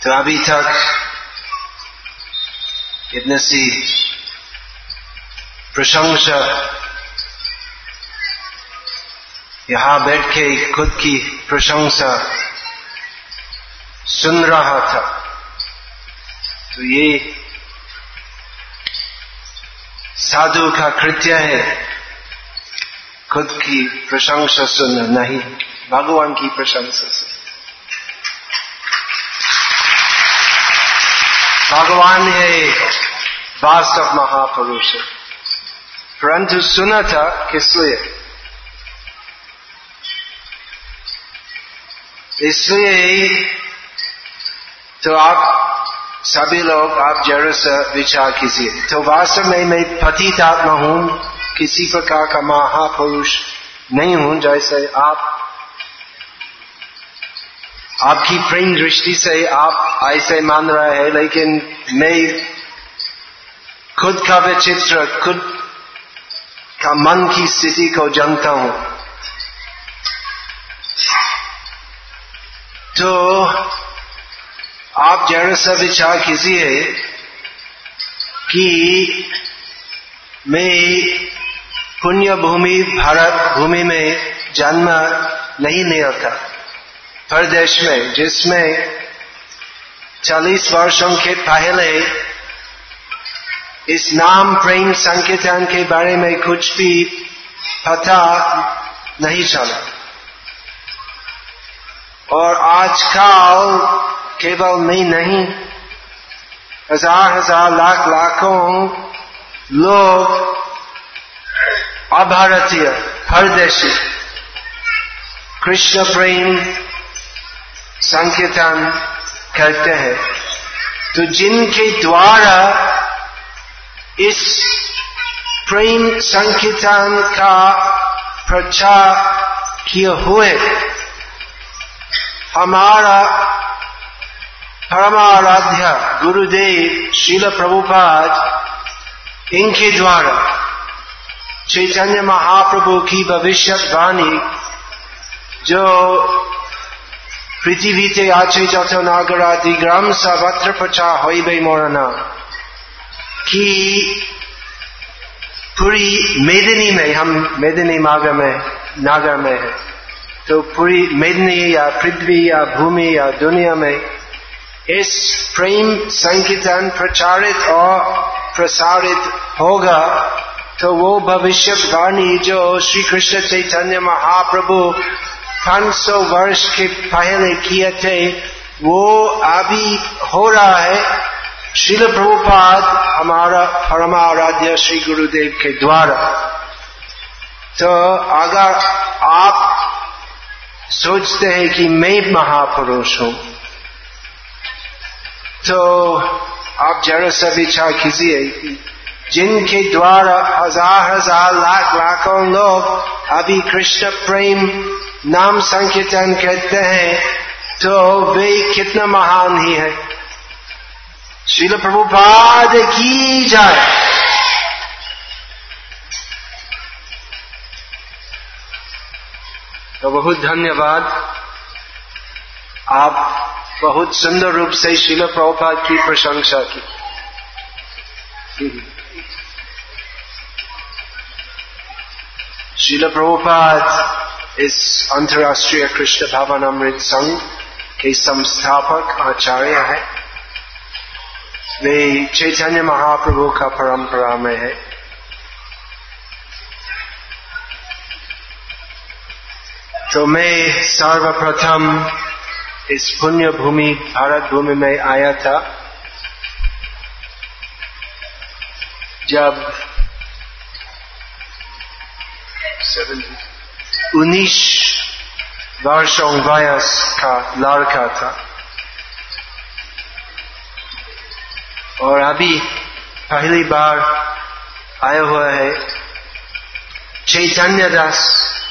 तो अभी तक इतनी सी प्रशंसा यहां बैठ के खुद की प्रशंसा सुन रहा था। तो ये साधु का कृत्य है, खुद की प्रशंसा सुनना, नहीं भगवान की प्रशंसा सुन। भगवान है वास्तव महापुरुष, परंतु सुना था किस लिए? इसलिए तो आप सभी लोग आप जरा सा विचार कीजिए। तो वास्तव में मैं पतित आत्मा हूं, किसी प्रकार का महापुरुष नहीं हूं। जैसे आपकी प्रेम दृष्टि से आप ऐसे मान रहे हैं, लेकिन मैं खुद का विचित्र, खुद का मन की स्थिति को जानता हूं। तो आप जरा सा विचार कीजिए कि मैं पुण्य भूमि भारत भूमि में जन्म नहीं लिया था, प्रदेश में, जिसमें 40 वर्षों के पहले इस नाम प्रेम संकीर्तन के बारे में कुछ भी पता नहीं चला। और आजकल केवल मैं नहीं, हजार लाख लाखों लोग अभारतीय परदेशी कृष्ण प्रेम संकीर्तन करते हैं। तो जिनके द्वारा इस प्रेम संकीर्तन का प्रचार किए हुए हमारा परमाराध्य गुरुदेव श्रील प्रभुपाद, इनके द्वारा चैतन्य महाप्रभु की भविष्यवाणी जो पृथ्वीते आचे যত नागरादि ग्राम सर्वत्र प्रचार होइबे मोरना की पूरी मेदिनी में, हम मेदिनी नागर में है, तो पूरी मेदिनी या पृथ्वी या भूमि या दुनिया में इस प्रेम संकीर्तन प्रचारित और प्रसारित होगा। तो वो भविष्यवाणी जो श्री कृष्ण चैतन्य महाप्रभु 500 वर्ष के पहले किए थे, वो अभी हो रहा है श्रील प्रभुपाद हमारा परमाराध्य श्री गुरुदेव के द्वारा। तो अगर आप सोचते हैं कि मैं महापुरुष हूं, तो आप जरा सा विचार कीजिए, जिनके द्वारा हजार लाख लाखों लोग अभी कृष्ण प्रेम नाम संकीर्तन कहते हैं, तो वे कितना महान ही है। श्रील प्रभुपाद की जय। तो बहुत धन्यवाद, आप बहुत सुंदर रूप से श्रील प्रभुपाद की प्रशंसा की। श्रील प्रभुपाद इस अंतर्राष्ट्रीय कृष्ण भावनामृत संघ के संस्थापक आचार्य है। वे चैतन्य महाप्रभु का परंपरा में है। तो मैं सर्वप्रथम इस पुण्य भूमि भारत भूमि में आया था जब 19 वर्षों वयस का लड़का था, और अभी पहली बार आया हुआ है Chaitanya Das.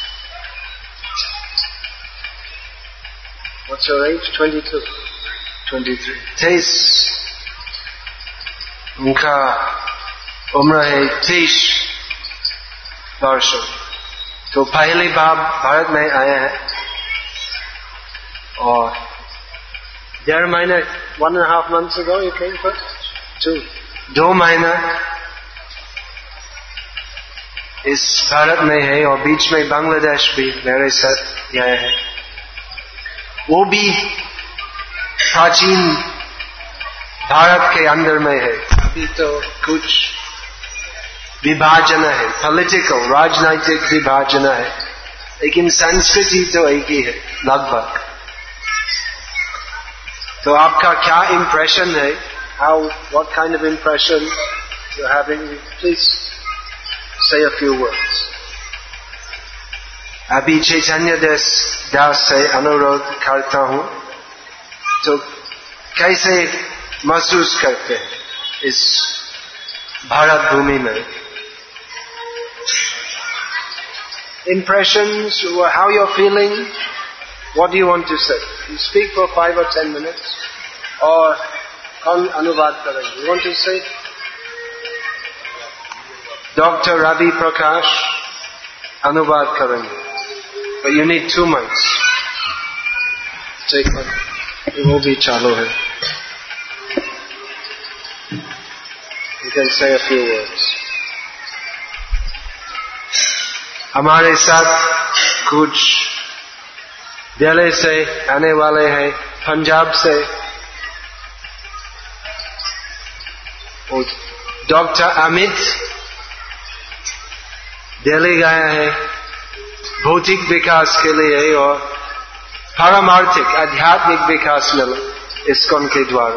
What's your age? 22. 23. 23 उनका उम्र है 23 वर्षों। तो पहली बार भारत में आया है, और 1.5 महीने 1.5 months ago you came first? 2 महीना इस भारत में है और बीच में बांग्लादेश भी मेरे साथ आया है। वो भी प्राचीन भारत के अंदर में है। अभी तो कुछ विभाजन है, पॉलिटिकल राजनीतिक विभाजन है, लेकिन संस्कृति तो एक ही है लगभग। तो आपका क्या इम्प्रेशन है? What kind of impression you're having? Please say a few words. अभी चैतन्य दास से अनुरोध करता हूँ, तो कैसे महसूस करते हैं इस भारत भूमि में? Impressions, how you're feeling, what do you want to say? You speak for 5 or 10 minutes, or कौन अनुवाद करेंगे? You want to say? Dr. Ravi Prakash अनुवाद करेंगे, but you need 2 mics. Take one. वो भी चालू है. You can say a few words. हमारे साथ कुछ दिल्ली से आने वाले हैं, पंजाब से, और डॉक्टर अमित दिल्ली गया है भौतिक विकास के लिए और पारमार्थिक आध्यात्मिक विकास मिला इस्कॉन के द्वारा।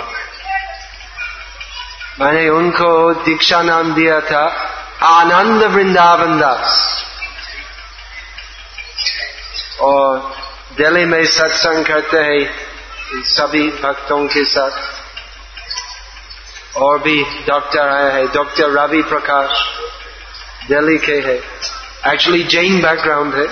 मैंने उनको दीक्षा नाम दिया था आनंद वृंदावन दास, और दिल्ली में सत्संग करते हैं सभी भक्तों के साथ। और भी डॉक्टर आया है, डॉक्टर रवि प्रकाश दिल्ली के है, एक्चुअली जैन बैकग्राउंड है,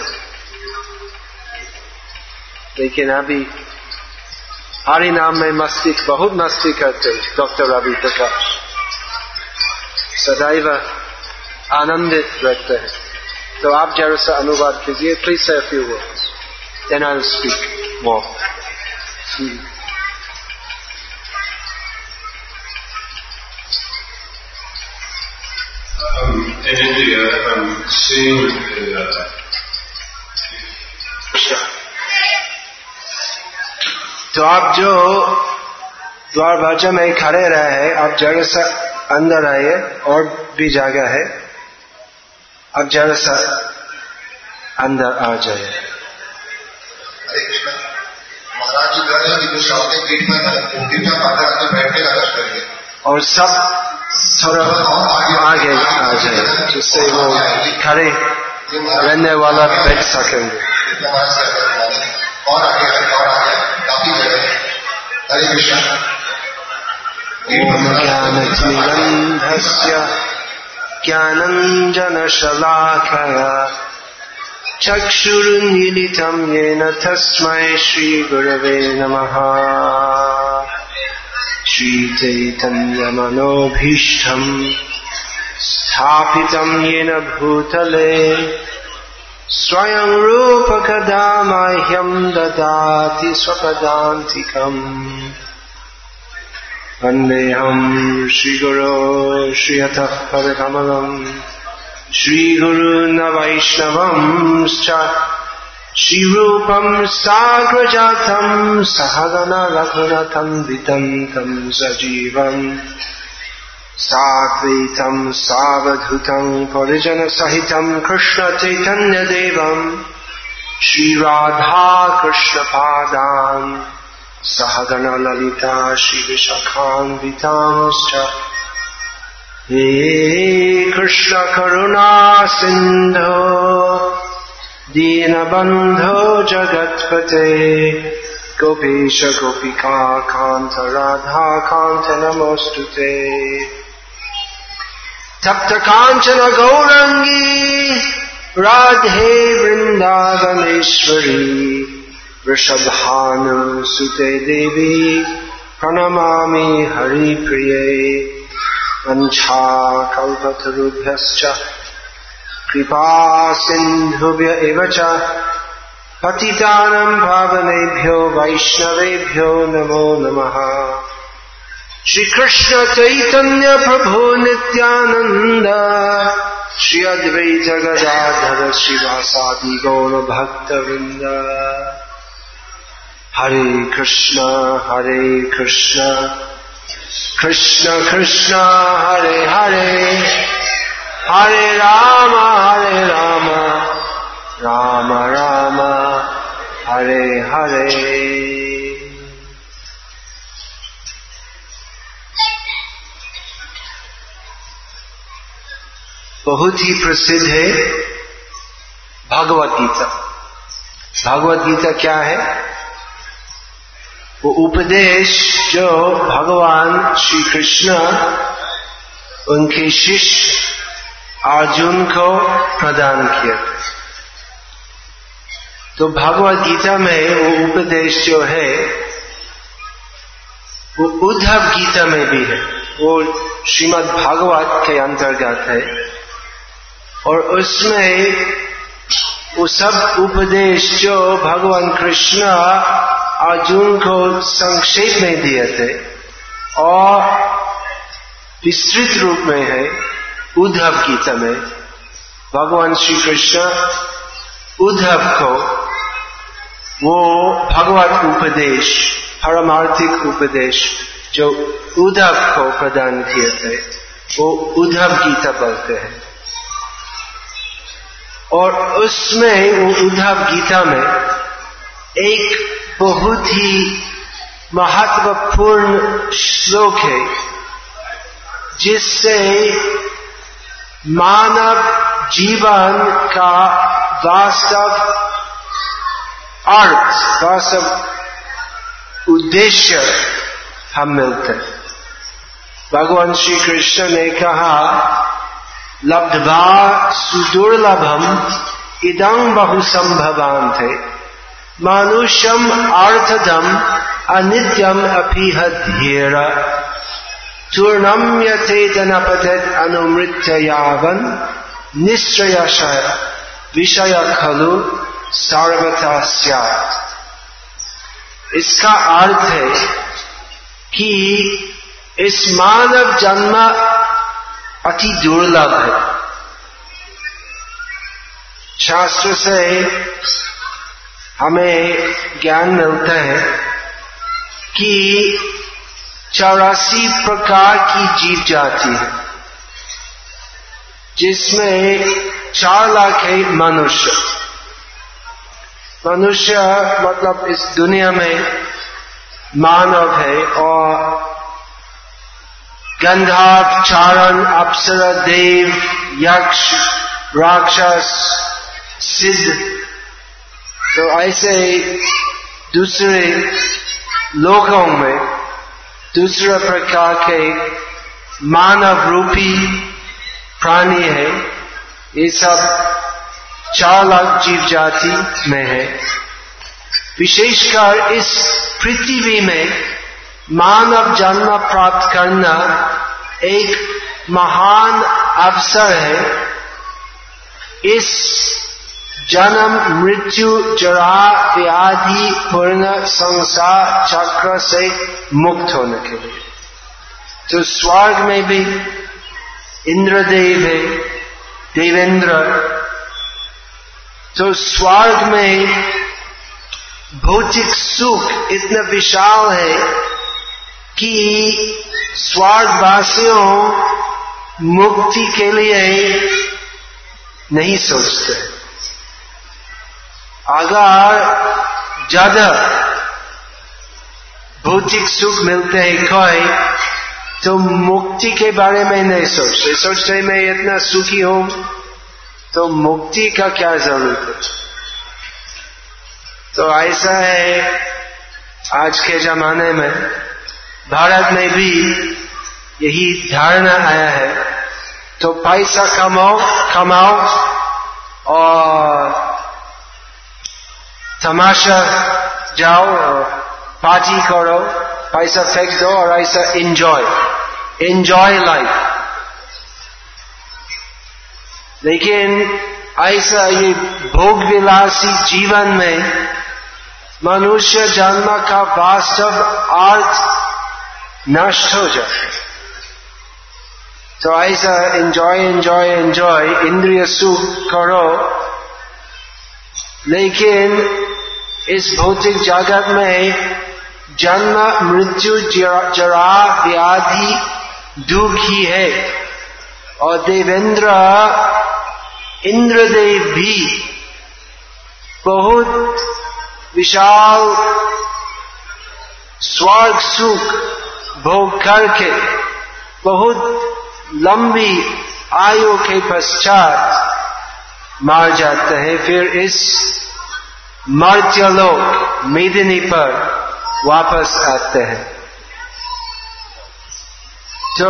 लेकिन अभी हरि नाम में बहुत मस्ती करते हैं डॉक्टर रवि प्रकाश, सदैव आनंदित रहते हैं। तो आप जरा सा अनुवाद कीजिए, प्लीज से a few words, then I'll speak more. In India, I'm seeing तो आप जो द्वार भाषा में खड़े रहे हैं, आप जरा सा अंदर आइए, और भी जगह है, आप जरा सा अंदर आ जाइए। महाराज जी कह रहे हैं कि जो सामने पीठ में बैठने का कष्ट करिए, और सब थोड़ा आगे आ जाए जिससे वो खड़े रहने वाला बैठ सकेंगे। और आगे काफी जगह। हरे कृष्ण। ओम ज्ञानतिमिरन्धस्य ज्ञानञ्जनशलाकया चक्षुरुन्मीलितं येन तस्मै श्रीगुरवे नमः। श्रीचैतन्यमनोभीष्टम् स्थापितं येन भूतले स्वयं रूप कदा मह्यं ददाति स्वपदान्तिकम्। वन्देऽहं श्रीगुरो श्रीयतः पदकमलम् श्रीगुरून् वैष्णवंश्च श्रीरूपं साग्रजातं सहगना रघुनाथन्वितं तं सजीवम् साद्वैतं सावधूतं परिजनसहितं कृष्णचैतन्यदेवं श्रीराधा कृष्णपादान् सहगना ललिता श्रीविशाखान्वितांश्च। हे कृष्ण करुणा सिन्धो दीनबन्धो जगत्पते गोपीश गोपिका कान्त राधा कान्त नमोस्तुते। तप्त कांचन गौरंगी राधे वृंदावनेश्वरी वृषभानुसुते देवी प्रणमामि हरिप्रिये। वंशाकल्पतरुभ्यश्च कृपा सिन्धुभ्य एव च पतितानां पावनेभ्यो वैष्णवेभ्यो नमो नमः। श्री कृष्ण चैतन्य प्रभु नित्यानंद श्री अद्वैत गदाधर श्रीवासादि गौर भक्त वृंद। हरे कृष्ण कृष्ण कृष्ण हरे हरे, हरे राम राम राम हरे हरे। बहुत ही प्रसिद्ध है भगवत गीता। भगवत गीता क्या है? वो उपदेश जो भगवान श्री कृष्ण उनके शिष्य अर्जुन को प्रदान किया। तो भगवत गीता में वो उपदेश जो है वो उद्धव गीता में भी है, वो श्रीमद् भागवत के अंतर्गत है। और उसमें वो सब उपदेश जो भगवान कृष्ण अर्जुन को संक्षेप में दिए थे और विस्तृत रूप में है उद्धव गीता में। भगवान श्री कृष्ण उद्धव को वो भगवत उपदेश, परमार्थिक उपदेश जो उद्धव को प्रदान किए थे वो उद्धव गीता बोलते हैं। और उसमें वो उद्धव गीता में एक बहुत ही महत्वपूर्ण श्लोक है जिससे मानव जीवन का वास्तव अर्थ, वास्तव उद्देश्य हम मिलते हैं। भगवान श्री कृष्ण ने कहा, लब्ध्वा सुदुर्लभम इदं बहु संभवान थे मानुष्यम अर्थदम अनित्यम अपिह धीर चूर्णम यथेतन पतत अनुमृत्य यावन निश्चयशय विषय खलु सर्वथा स्यात्। इसका अर्थ है कि इस मानव जन्म अति दुर्लभ है। शास्त्र से हमें ज्ञान मिलता है कि 84 प्रकार की जीव जाति है जिसमें 4 लाख है मनुष्य। मनुष्य मतलब इस दुनिया में मानव है और गंधर्व, चारण, अप्सरा, देव, यक्ष, राक्षस, सिद्ध। तो ऐसे दूसरे लोकों में दूसरे प्रकार के मानव रूपी प्राणी है। ये सब 4 लाख जीव जाति में है। विशेषकर इस पृथ्वी में मानव जन्म प्राप्त करना एक महान अवसर है। इस जन्म मृत्यु जरा व्याधि पूर्ण संसार चक्र से मुक्त होने के लिए। तो स्वर्ग में भी इंद्रदेव है, देवेंद्र। तो स्वर्ग में भौतिक सुख इतना विशाल है कि स्वर्गवासियों मुक्ति के लिए नहीं सोचते। अगर ज्यादा भौतिक सुख मिलते हैं कोई तो मुक्ति के बारे में नहीं सोचते। सोचते मैं इतना सुखी हूं तो मुक्ति का क्या जरूरत है। तो ऐसा है आज के जमाने में। भारत में भी यही धारणा आया है। तो पैसा कमाओ और तमाशा जाओ और पार्टी करो, पैसा फेंक दो और ऐसा एंजॉय लाइफ। लेकिन ऐसा ये भोग विलासी जीवन में मनुष्य जन्म का वास्तव अर्थ नष्ट हो जाए। तो ऐसा एंजॉय इंद्रिय सुख करो, लेकिन इस भौतिक जगत में जन्म मृत्यु जरा व्याधि दुख ही है। और देवेंद्र इंद्रदेव भी बहुत विशाल स्वर्ग सुख भोग करके बहुत लंबी आयु के पश्चात मार जाते हैं, फिर इस मर्त्यलोक मेदिनी पर वापस आते हैं। तो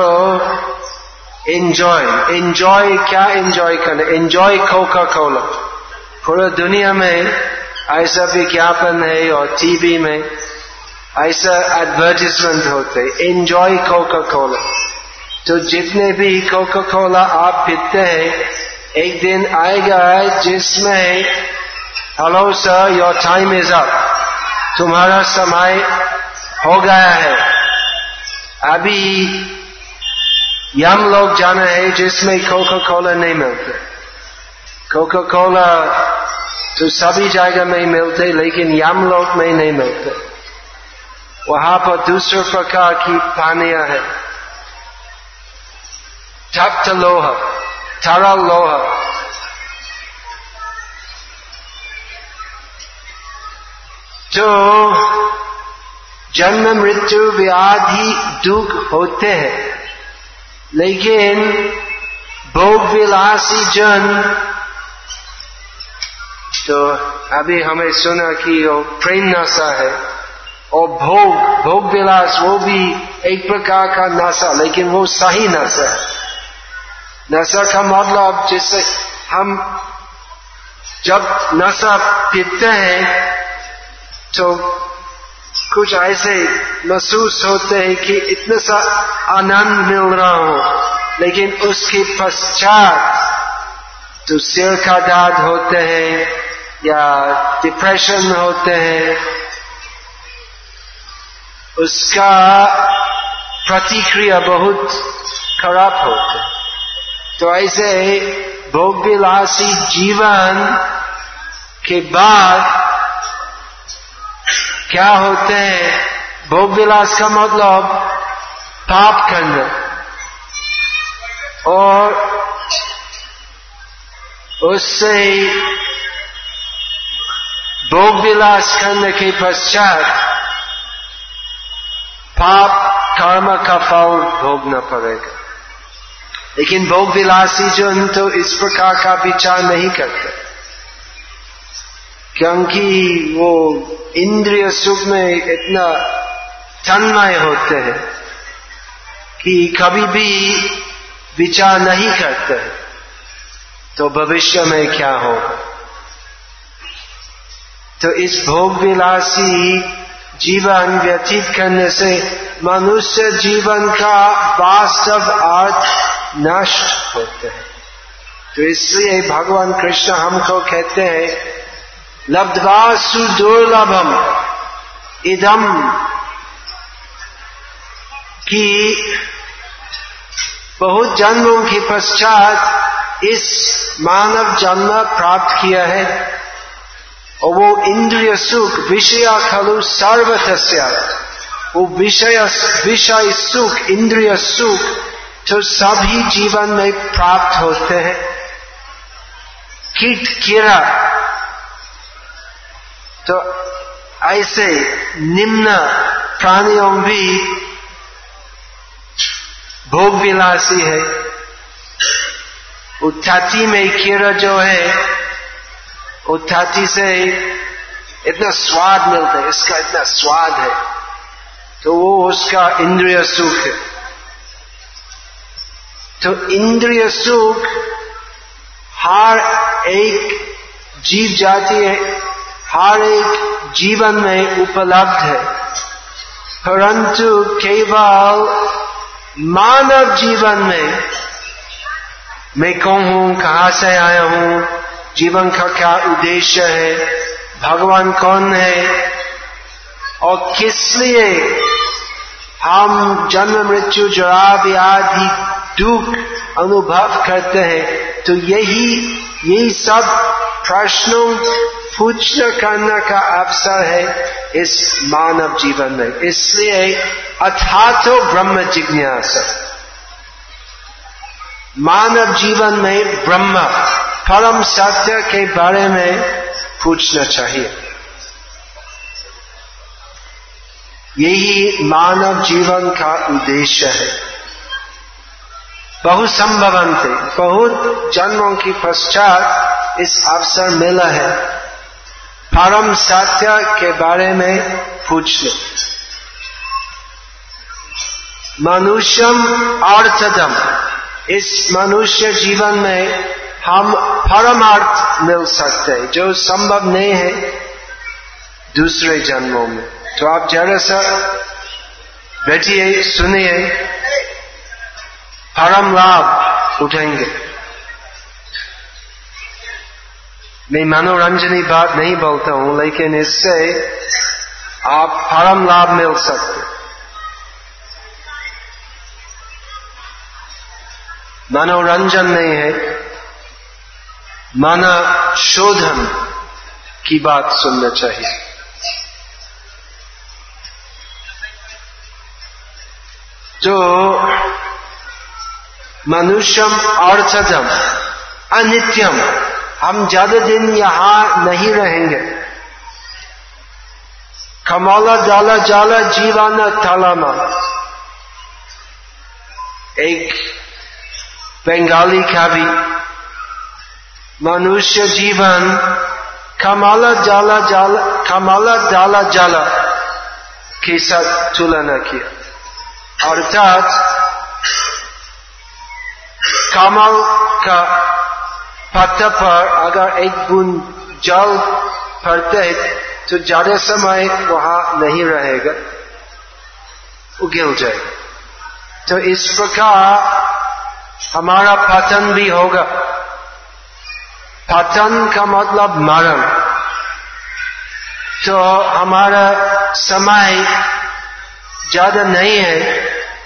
एंजॉय क्या एंजॉय करना? Enjoy Coca Cola. पूरा दुनिया में ऐसा विज्ञापन है और टीवी में ऐसा एडवर्टाइजमेंट होते, एंजॉय कोका कोला। तो जितने भी कोका कोला आप पीते हैं, एक दिन आएगा जिसमें hello sir, your time is up, तुम्हारा समय हो गया है, अभी यम लोग जाना है जिसमें कोका कोला नहीं मिलते। कोका कोला तो सभी जगह में मिलते, लेकिन यम लोग में नहीं मिलते। वहां पर दूसरे प्रकार की पानियां है, तप्त लोहा, तरल लोहा। तो जन्म मृत्यु व्याधि दुख होते हैं, लेकिन भोग विलासी जन, तो अभी हमें सुना कि वो प्रेम नशा है, और भोग विलास वो भी एक प्रकार का नशा, लेकिन वो सही नशा है। नशा का मतलब जैसे हम जब नशा पीते हैं तो कुछ ऐसे महसूस होते हैं कि इतना सा आनंद मिल रहा हो, लेकिन उसके पश्चात तो सिर का दर्द होते हैं या डिप्रेशन होते हैं, उसका प्रतिक्रिया बहुत खराब होता है। तो ऐसे भोग विलासी जीवन के बाद क्या होते हैं? भोग विलास का मतलब पाप करना, और उससे भोग विलास करने के पश्चात पाप कर्म का फल भोगना पड़ेगा। लेकिन भोग विलासी जन तो इस प्रकार का विचार नहीं करते, क्योंकि वो इंद्रिय सुख में इतना तन्मय होते हैं कि कभी भी विचार नहीं करते तो भविष्य में क्या होगा। तो इस भोग विलासी जीवन व्यतीत करने से मनुष्य जीवन का वास्तव अर्थ नष्ट होते हैं। तो इसलिए भगवान कृष्ण हमको कहते हैं, लब्ध्वा सुदुर्लभम इदम, कि बहुत जन्मों के पश्चात इस मानव जन्म प्राप्त किया है, और वो इंद्रिय सुख विषय खलु सर्वतस्य, वो विषय सुख इंद्रिय सुख तो सभी जीवन में प्राप्त होते हैं। कीट कीड़ा तो ऐसे निम्न प्राणियों भी भोग विलासी है। उत्थाती में कीड़ा जो है, उत्थाती से इतना स्वाद मिलता है, इसका इतना स्वाद है, तो वो उसका इंद्रिय सुख है। तो इंद्रिय सुख हर एक जीव जाति है, हर एक जीवन में उपलब्ध है, परंतु केवल मानव जीवन में मैं कौन हूं, कहां से आया हूं, जीवन का क्या उद्देश्य है, भगवान कौन है और किस लिए हम जन्म मृत्यु जरा व्याधि दुख अनुभव करते हैं। तो यही सब प्रश्नों पूछना करने का अवसर है इस मानव जीवन में। इसलिए अथातो ब्रह्म जिज्ञासा, मानव जीवन में ब्रह्म परम सत्य के बारे में पूछना चाहिए। यही मानव जीवन का उद्देश्य है। बहुत संभवंते बहुत जन्मों के पश्चात इस अवसर मिला है परम सत्य के बारे में पूछने। मनुष्यम अर्थदम, इस मनुष्य जीवन में हम परमार्थ मिल सकते हैं जो संभव नहीं है दूसरे जन्मों में। तो आप जरा सा बैठिए, सुनिए, परम लाभ उठेंगे। मैं मनोरंजनी बात नहीं बोलता हूं, लेकिन इससे आप परम लाभ मिल सकते। मनोरंजन नहीं है, मन शोधन की बात सुनना चाहिए। तो मनुष्यम अर्थदम अनित्यम, हम ज्यादा दिन यहां नहीं रहेंगे। कमला जाला जाला जीवन थलामा, एक बंगाली कवि मनुष्य जीवन कमला जाला जाला कमला डाला जाला के साथ तुलना किया। अर्थात कमल का पत्ता पर अगर एक बूंद जल पड़ते तो ज्यादा समय वहां नहीं रहेगा, वो गिर जाएगा। तो इस प्रकार हमारा पतन भी होगा। पतन का मतलब मरण। तो हमारा समय ज्यादा नहीं है,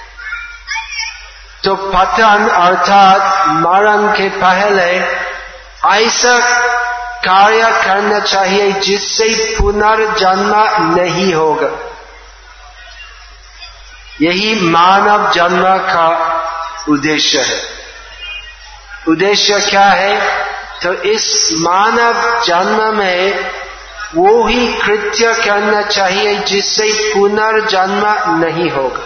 तो पतन अर्थात मरण के पहले ऐसा कार्य करना चाहिए जिससे पुनर्जन्म नहीं होगा। यही मानव जन्म का उद्देश्य है। उद्देश्य क्या है? तो इस मानव जन्म में वो ही कृत्य करना चाहिए जिससे पुनर्जन्म नहीं होगा।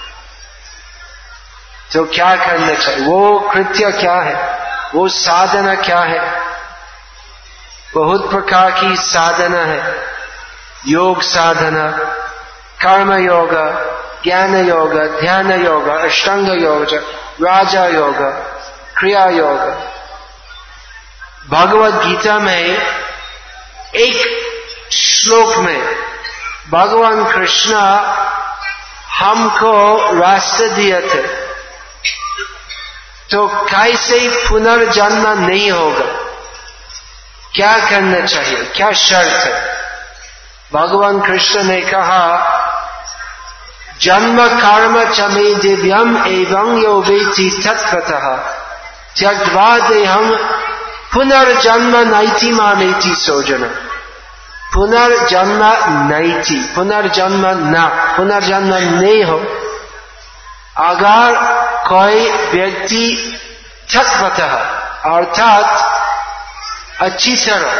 तो क्या करना चाहिए? वो कृत्य क्या है? वो साधना क्या है? बहुत प्रकार की साधना है। योग साधना, कर्म योग, ज्ञान योग, ध्यान योग, अष्टांग योग, राजा योग, क्रिया योग। भगवद गीता में एक श्लोक में भगवान कृष्ण हमको रास्ते दिए थे, तो कैसे पुनर्जन्म नहीं होगा, क्या करना चाहिए, क्या शर्त है? भगवान कृष्ण ने कहा, जन्म कर्म च मे दिव्यम एवं यो वेति तत्त्वतः त्यक्त्वा देहं पुनर्जन्म नैति मामेति सोजन। पुनर्जन्म नैति, पुनर्जन्म नहीं हो। अगर कोई व्यक्ति तत्वतः अर्थात अच्छी तरह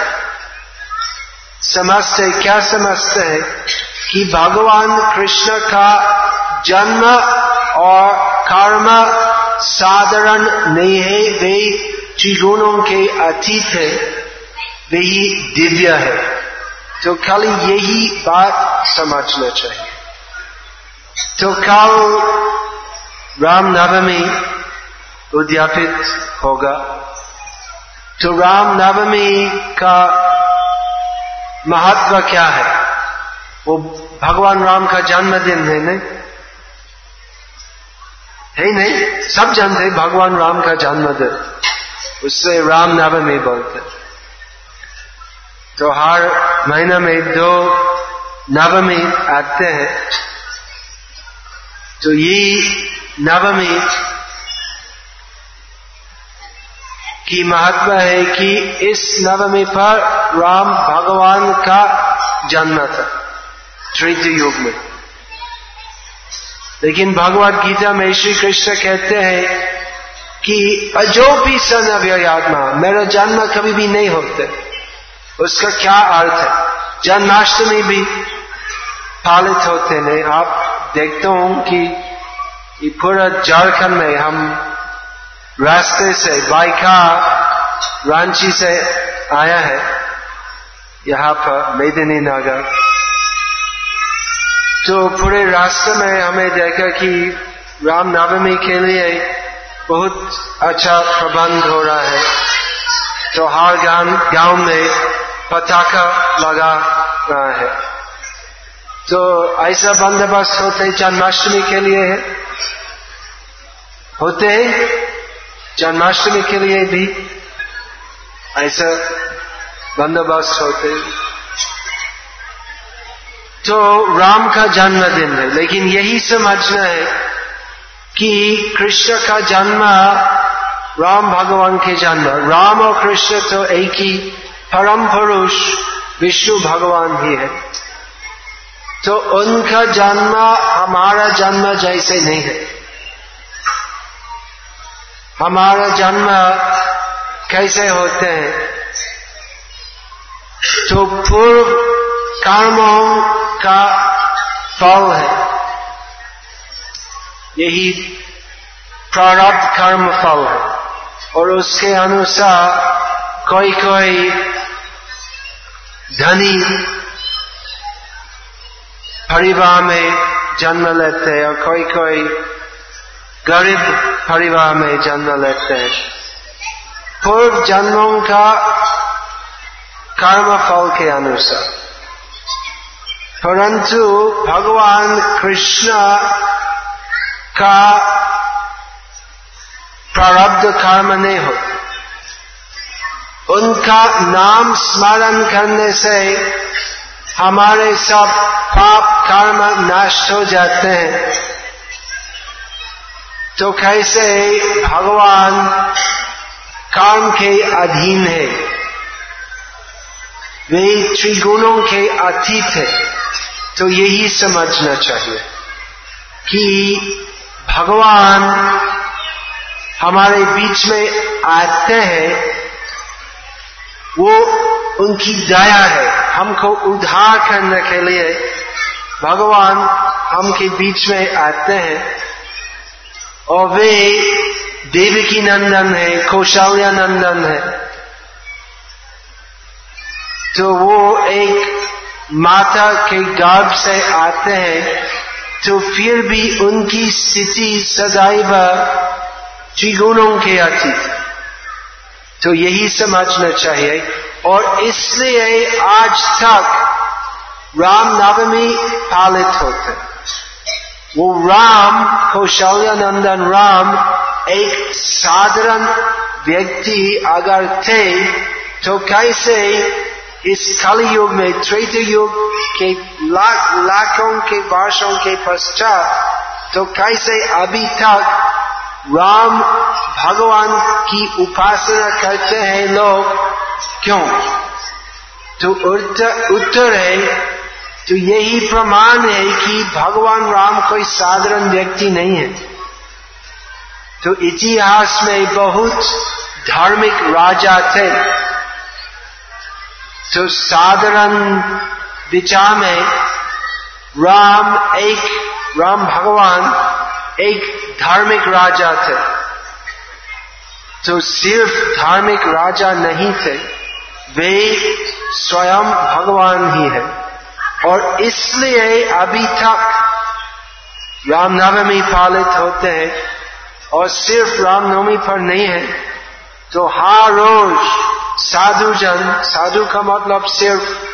समझते, क्या समझते हैं कि भगवान कृष्ण का जन्म और कर्म साधारण नहीं है, वे त्रिगुणों के अतीत है, वे ही दिव्य है। तो खाली यही बात समझना चाहिए। तो कल रामनवमी उद्यापित होगा। तो रामनवमी का महत्व क्या है? वो भगवान राम का जन्मदिन है, नहीं है? नहीं, सब जानते भगवान राम का जन्मदिन, उससे रामनवमी बोलते। तो हर महीना में 2 नवमी आते हैं। तो ये नवमी की महत्व है कि इस नवमी पर राम भगवान का जन्म था त्रेता युग में। लेकिन भगवद गीता में श्री कृष्ण कहते हैं कि अजोपि सन अव्ययात्मा, मेरा जन्म कभी भी नहीं होता। उसका क्या अर्थ है? जन्माष्टमी भी पालित होते हैं। आप देखते हो कि पूरा झारखंड में हम रास्ते से बाइका रांची से आया है यहाँ पर मेदिनी नगर। तो पूरे रास्ते में हमें देखा कि रामनवमी के लिए बहुत अच्छा प्रबंध हो रहा है। तो हर गांव में पताका लगा रहा है। तो ऐसा बंदोबस्त होते जन्माष्टमी के लिए है, होते जन्माष्टमी के लिए भी ऐसा बंदोबस्त होते। तो राम का जन्मदिन है, लेकिन यही समझना है कि कृष्ण का जन्म राम भगवान के जन्म, राम और कृष्ण तो एक ही परम पुरुष विष्णु भगवान ही है। तो उनका जन्म हमारा जन्म जैसे नहीं है। हमारा जन्म कैसे होते हैं? तो पूर्व कर्मों का फल है, यही प्रारब्ध कर्म फल है। और उसके अनुसार कोई धनी परिवार में जन्म लेते हैं और कोई गरीब परिवार में जन्म लेते हैं। पूर्व जन्मों का कर्म फल के अनुसार। परंतु भगवान कृष्ण का प्रारब्ध कर्म नहीं होता। उनका नाम स्मरण करने से हमारे सब पाप कर्म नष्ट हो जाते हैं। तो कैसे भगवान कर्म के अधीन है, वे त्रिगुणों के अतीत है। तो यही समझना चाहिए कि भगवान हमारे बीच में आते हैं, वो उनकी दया है। हमको उद्धार करने के लिए भगवान हमके बीच में आते हैं। और वे देवकी नंदन है, कौशल्या नंदन है। तो वो एक माता के गर्भ से आते हैं, तो फिर भी उनकी स्थिति सदैव त्रिगुणों के अतीत। तो यही समझना चाहिए। और इसलिए आज तक रामनवमी पालित होते। वो राम, कौशल्या नंदन राम एक साधारण व्यक्ति अगर थे, तो कैसे इस कलयुग में त्रेता युग के लाखों के वर्षों के पश्चात, तो कैसे अभी तक राम भगवान की उपासना करते हैं लोग? क्यों? तो उत्तर है, तो यही प्रमाण है कि भगवान राम कोई साधारण व्यक्ति नहीं है। तो इतिहास में बहुत धार्मिक राजा थे। तो साधारण विचार में राम भगवान एक धार्मिक राजा थे। तो सिर्फ धार्मिक राजा नहीं थे, वे स्वयं भगवान ही है। और इसलिए अभी तक रामनवमी पालित होते हैं। और सिर्फ रामनवमी पर नहीं है, तो हर रोज साधु का मतलब सिर्फ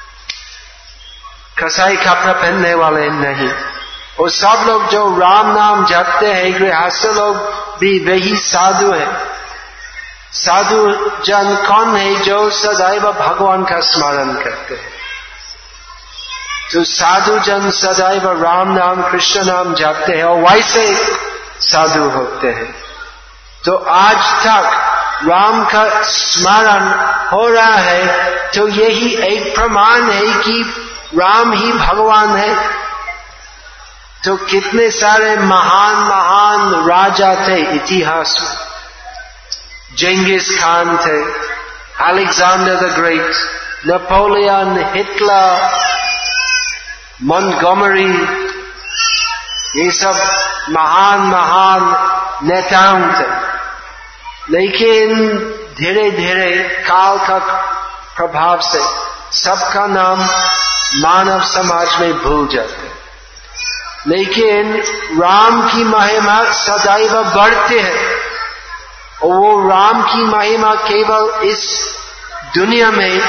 कसाई कपड़ा पहनने वाले नहीं, और सब लोग जो राम नाम जपते हैं, गृहस्थ लोग भी वही साधु है। साधु जन कौन है जो सदैव भगवान का स्मरण करते हैं? तो साधु जन सदैव राम नाम कृष्ण नाम जपते हैं और वैसे साधु होते हैं। तो आज तक राम का स्मरण हो रहा है, तो यही एक प्रमाण है कि राम ही भगवान है। तो कितने सारे महान महान राजा थे इतिहास में। जेंगिस खान थे, Alexander the Great, Napoleon, Hitler, Montgomery, ये सब महान महान नेताओं थे। लेकिन धीरे धीरे काल का प्रभाव से सबका नाम मानव समाज में भूल जाते। लेकिन राम की महिमा सदैव बढ़ती है, और वो राम की महिमा केवल इस दुनिया में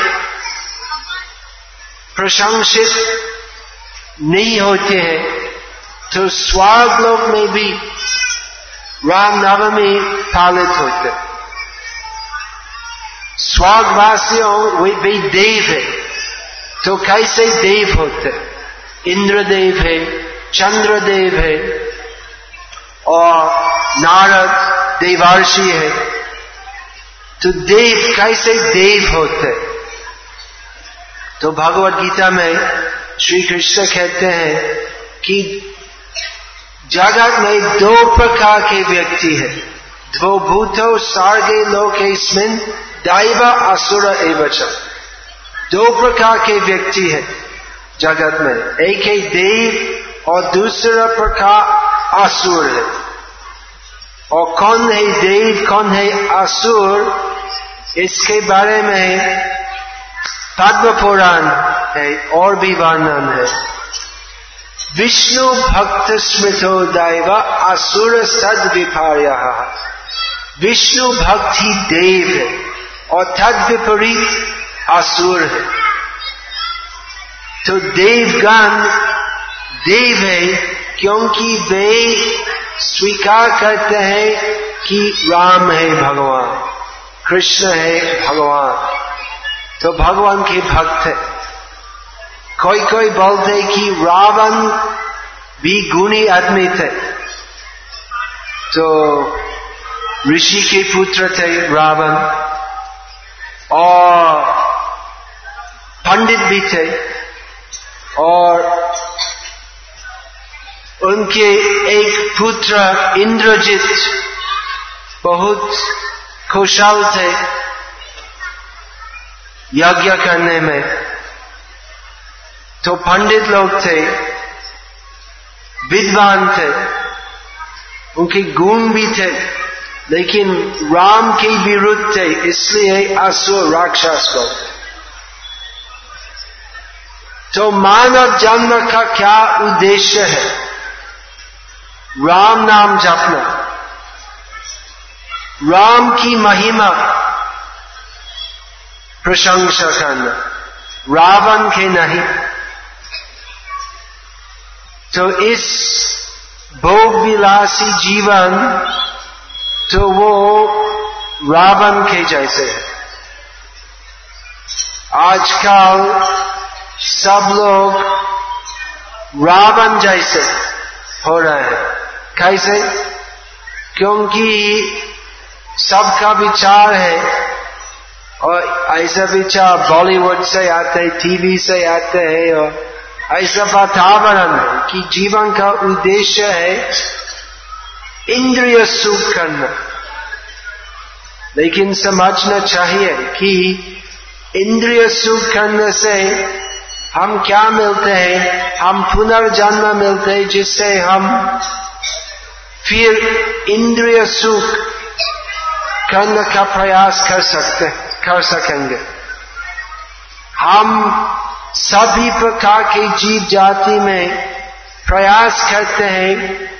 प्रशंसित नहीं होते हैं, तो स्वर्ग लोक में भी राम नवमी पालित होते। स्वर्गवासियों वे देव है, तो कैसे देव होते? इंद्रदेव है, चंद्रदेव है, और नारद देवर्षि है। तो देव कैसे देव होते? तो भगवद गीता में श्री कृष्ण कहते हैं कि जगत में दो प्रकार के व्यक्ति है। द्वौ भूतो सर्गे लोकेस्मिन् दैव असुर एव च। दो प्रकार के व्यक्ति है जगत में, एक है देव और दूसरा प्रकार असुर है। और कौन है देव कौन है असुर, इसके बारे में पद्म पुराण है और भी वर्णन है। विष्णु भक्त स्मृतो दैव असुर सद विपर्यः। विष्णु भक्त ही देव है और तद विपरीत असुर है। तो देवगण देव है क्योंकि वे स्वीकार करते हैं कि राम है भगवान, कृष्ण है भगवान, तो भगवान के भक्त है। कोई कोई बोलते कि रावण भी गुणी आदमी थे, तो ऋषि के पुत्र थे रावण, और पंडित भी थे, और उनके एक पुत्र इंद्रजित बहुत कुशल थे यज्ञ करने में। तो पंडित लोग थे, विद्वान थे, उनके गुण भी थे, लेकिन राम के विरुद्ध थे, इसलिए असुर राक्षस को। तो मानव जन्म का क्या उद्देश्य है? राम नाम जपना, राम की महिमा प्रशंसा करना, रावण के नहीं। तो इस भोग विलासी जीवन तो वो रावण के जैसे है। आजकल सब लोग रावण जैसे हो रहे हैं। कैसे? क्योंकि सबका विचार है, और ऐसा विचार बॉलीवुड से आते हैं, टीवी से आते हैं, और ऐसा वातावरण है कि जीवन का उद्देश्य है इंद्रिय सुख करना। लेकिन समझना चाहिए कि इंद्रिय सुख करने से हम क्या मिलते हैं? हम पुनर्जन्म मिलते हैं, जिससे हम फिर इंद्रिय सुख करने का प्रयास कर सकेंगे। हम सभी प्रकार के जीव जाति में प्रयास करते हैं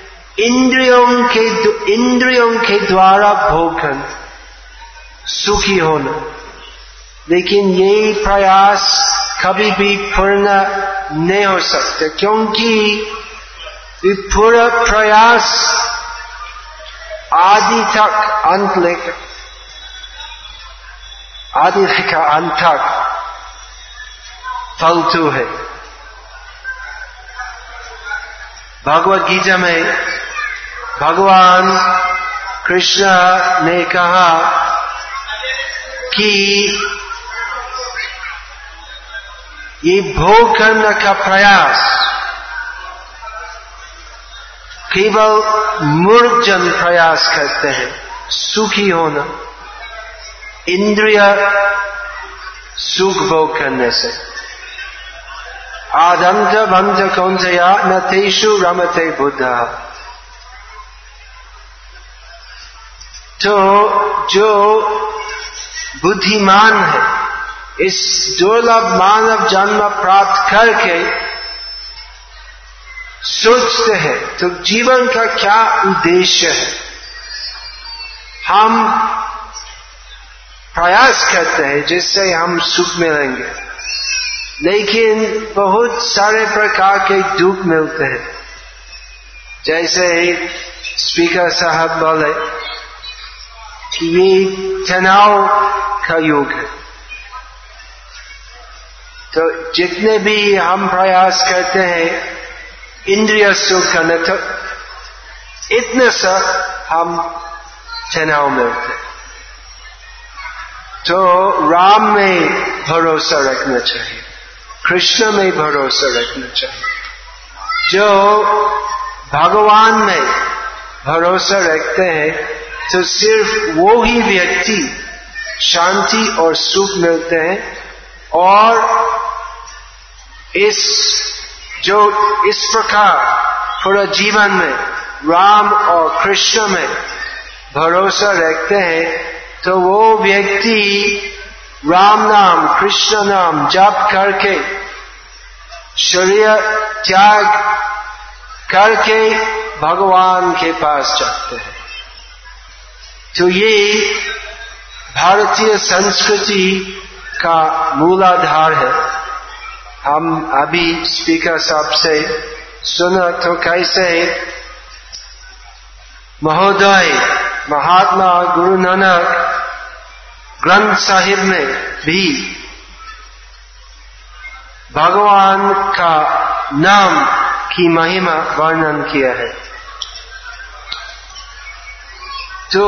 इंद्रियों के द्वारा भोग करना, सुखी होना, लेकिन ये प्रयास कभी भी पूर्ण नहीं हो सकते, क्योंकि ये पूरा प्रयास आदि तक अंत लेकर आदि का अंत तक फलतू है। भगवद गीता में भगवान कृष्ण ने कहा कि ये भोग करने का प्रयास केवल मूर्ख जन प्रयास करते हैं, सुखी होना, इंद्रिय सुख भोग करने से। आदंत बंध कौंजया न तेषु रमते बुद्धा। तो जो बुद्धिमान है, इस दुर्लभ मानव जन्म प्राप्त करके सोचते हैं तो जीवन का क्या उद्देश्य है। हम प्रयास करते हैं जिससे हम सुख मिलेंगे, लेकिन बहुत सारे प्रकार के दुख मिलते हैं। जैसे स्पीकर साहब बोले कि ये तनाव का युग है, तो जितने भी हम प्रयास करते हैं इंद्रिय सुख करने, तो इतने सा हम तनाव मिलते। तो राम में भरोसा रखना चाहिए, कृष्ण में भरोसा रखना चाहिए। जो भगवान में भरोसा रखते हैं तो सिर्फ वो ही व्यक्ति शांति और सुख मिलते हैं, और इस प्रकार पूरा जीवन में राम और कृष्ण में भरोसा रखते हैं तो वो व्यक्ति राम नाम कृष्ण नाम जप करके शरीर त्याग करके भगवान के पास जाते हैं। तो ये भारतीय संस्कृति का मूलाधार है। हम अभी स्पीकर साहब से सुना तो कैसे महोदय महात्मा गुरु नानक ग्रंथ साहिब में भी भगवान का नाम की महिमा वर्णन किया है। तो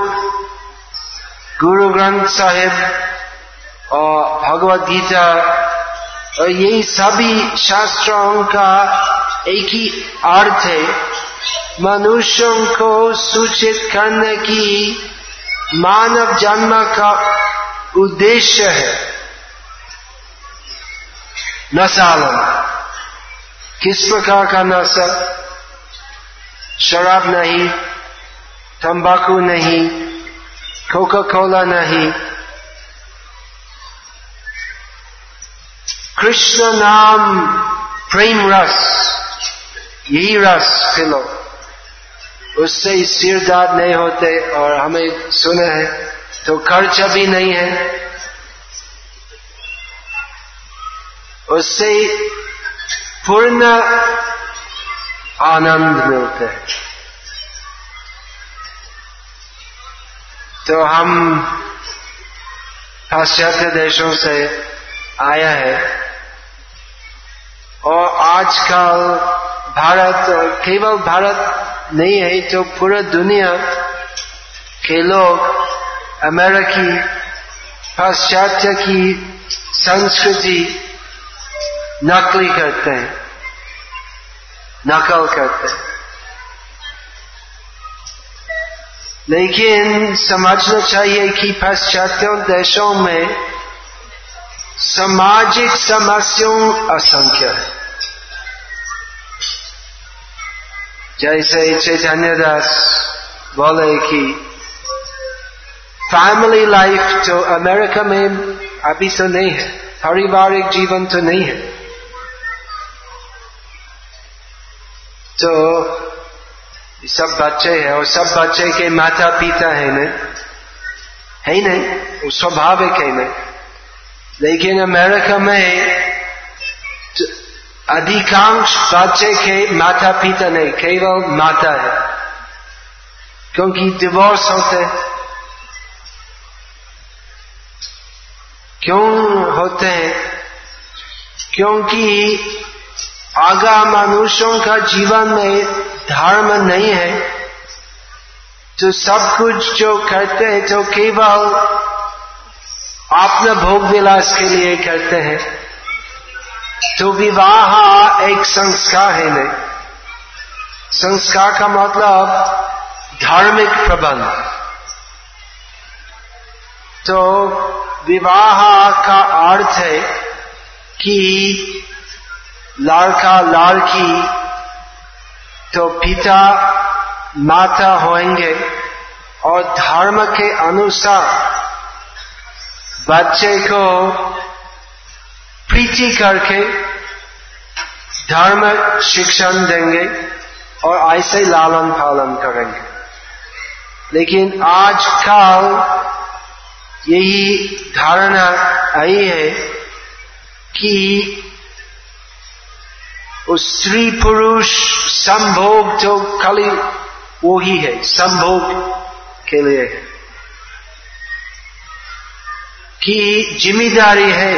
गुरु ग्रंथ साहिब और भगवद गीता और ये सभी शास्त्रों का एक ही अर्थ है, मनुष्यों को सूचित करने की मानव जन्म का उद्देश्य है। नशा लेना, किस प्रकार का नशा? शराब नहीं, तंबाकू नहीं, कोका कोला नहीं, कृष्ण नाम प्रेम रस, यही रस पिलो, उससे सिर दर्द नहीं होते और हमें सुने हैं तो खर्चा भी नहीं है, उससे पूर्ण आनंद मिलता है। तो हम पाश्चात्य देशों से आया है और आजकल भारत, केवल भारत नहीं है तो पूरा दुनिया के लोग अमेरिकी पाश्चात्य की संस्कृति नकल करते हैं। लेकिन समझना चाहिए कि पाश्चात्य देशों में सामाजिक समस्याएं असंख्य है। जैसे चैतन्य दास बोले कि फैमिली लाइफ तो अमेरिका में अभी तो नहीं है, पारिवारिक जीवन तो नहीं है। तो सब बच्चे हैं और सब बच्चे के माता पिता है नहीं, वो स्वाभाविक है नहीं। लेकिन अमेरिका में अधिकांश बच्चे के माता पिता नहीं, केवल माता है, क्योंकि डिवोर्स होते। क्यों होते हैं? क्योंकि आगा मनुष्यों का जीवन में धर्म नहीं है, तो सब कुछ जो करते हैं तो केवल अपना भोग विलास के लिए करते हैं। तो विवाह एक संस्कार है नहीं। संस्कार का मतलब धार्मिक प्रबंध। तो विवाह का अर्थ है कि लड़का लड़की तो पिता माता होंगे और धर्म के अनुसार बच्चे को प्रीति करके धर्म शिक्षण देंगे और ऐसे लालन पालन करेंगे। लेकिन आजकल यही धारणा आई है कि उस स्त्री पुरुष संभोग तो खाली वो ही है, संभोग के लिए है, कि जिम्मेदारी है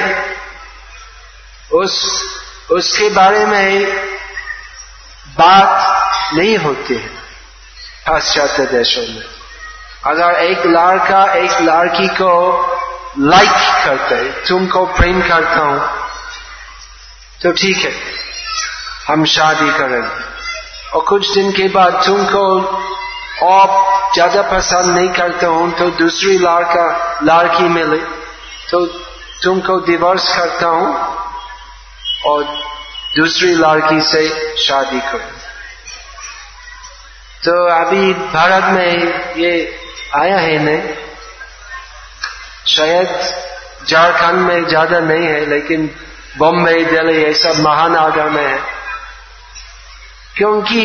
उसके बारे में बात नहीं होती है पाश्चात्य देशों में। अगर एक लड़का एक लड़की को लाइक करता है, तुमको प्रेम करता हूं, तो ठीक है, हम शादी करेंगे, और कुछ दिन के बाद तुमको और ज्यादा पसंद नहीं करता हूं तो दूसरी लड़का लड़की मिले तो तुमको डिवोर्स करता हूं और दूसरी लड़की से शादी करो। तो अभी भारत में ये आया है नहीं, शायद झारखंड में ज्यादा नहीं है, लेकिन बॉम्बे दिल्ली ये सब महानगर में है। क्योंकि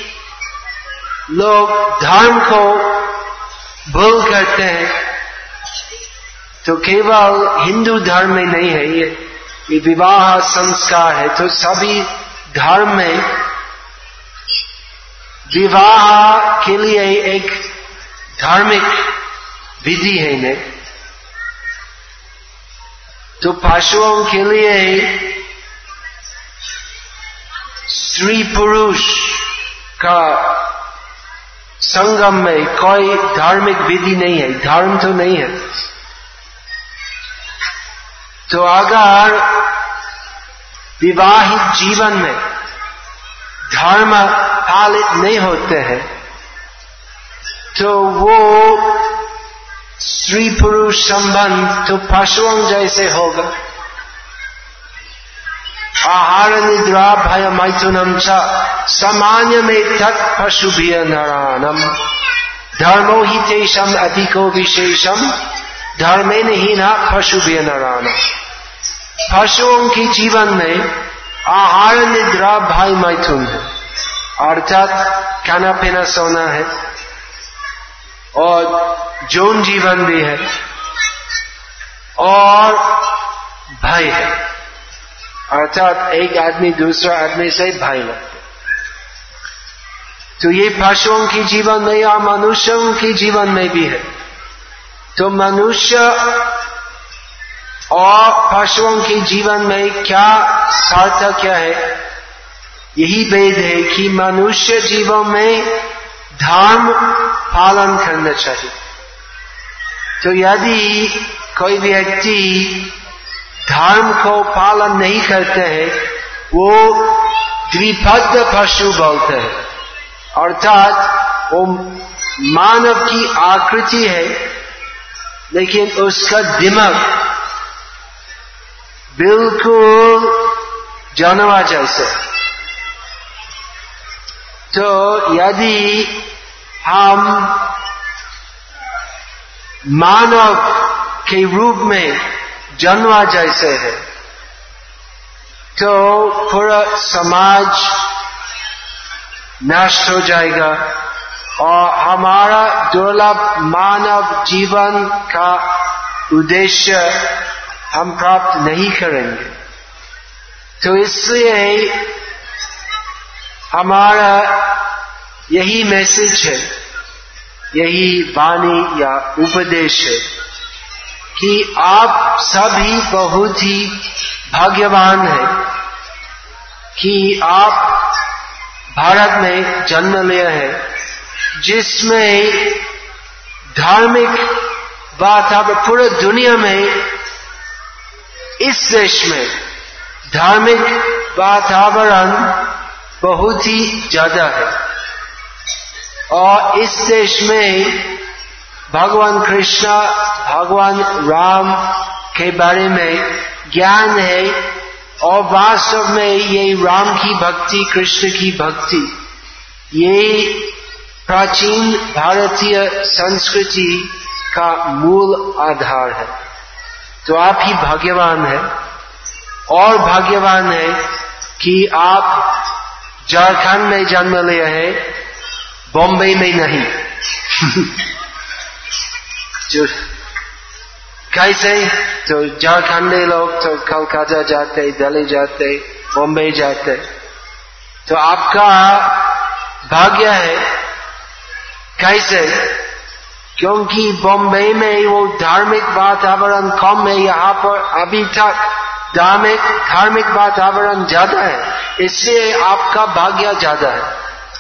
लोग धर्म को भूल करते हैं। तो केवल हिंदू धर्म में नहीं है ये विवाह संस्कार है, तो सभी धर्म में विवाह के लिए एक धार्मिक विधि है ने। तो पशुओं के लिए स्त्री पुरुष का संगम में कोई धार्मिक विधि नहीं है, धर्म तो नहीं है। तो अगर विवाहित जीवन में धर्म पालित नहीं होते हैं तो वो स्त्री पुरुष संबंध तो पशुओं जैसे होगा। आहार निद्रा भय मैथुनम च सामान्य में तत् पशुभिः नरानम धर्मो हि तेषाम् अधिको विशेषम धर्मेण हीना पशुभिः नरानम। पशुओं के जीवन में आहार निद्रा भय मैथुन है, अर्थात खाना पीना सोना है, और यौन जीवन भी है, और भय है, अर्थात एक आदमी दूसरा आदमी से भय लगता। तो ये पशुओं के जीवन में या मनुष्यों के जीवन में भी है। तो मनुष्य और पशुओं के जीवन में क्या पार्थक्य है? यही भेद है कि मनुष्य जीवन में धर्म पालन करना चाहिए। तो यदि कोई व्यक्ति धर्म को पालन नहीं करते हैं, वो द्विपद पशु बोलते हैं, अर्थात वो मानव की आकृति है लेकिन उसका दिमाग बिल्कुल जानवर जैसे। तो यदि हम मानव के रूप में जानवर जैसे है तो पूरा समाज नष्ट हो जाएगा और हमारा दुर्लभ मानव जीवन का उद्देश्य हम प्राप्त नहीं करेंगे। तो इसलिए हमारा यही मैसेज है, यही वाणी या उपदेश है कि आप सभी बहुत ही भाग्यवान हैं कि आप भारत में जन्म लिए हैं, जिसमें धार्मिक वातावरण पूरे दुनिया में, इस देश में धार्मिक वातावरण बहुत ही ज्यादा है। और इस देश में भगवान कृष्ण, भगवान राम के बारे में ज्ञान है, और वास्तव में ये राम की भक्ति, कृष्ण की भक्ति, ये प्राचीन भारतीय संस्कृति का मूल आधार है। तो आप ही भाग्यवान हैं, और भाग्यवान है कि आप झारखंड में जन्म लिए हैं, बॉम्बे में नहीं। जो कैसे? तो झारखंडी लोग तो कलकत्ता जाते, दिल्ली जाते, बॉम्बे जाते। तो आपका भाग्य है। कैसे? क्योंकि बॉम्बे में वो धार्मिक वातावरण कम है, यहाँ पर अभी तक धार्मिक वातावरण ज्यादा है, इसलिए आपका भाग्य ज्यादा है।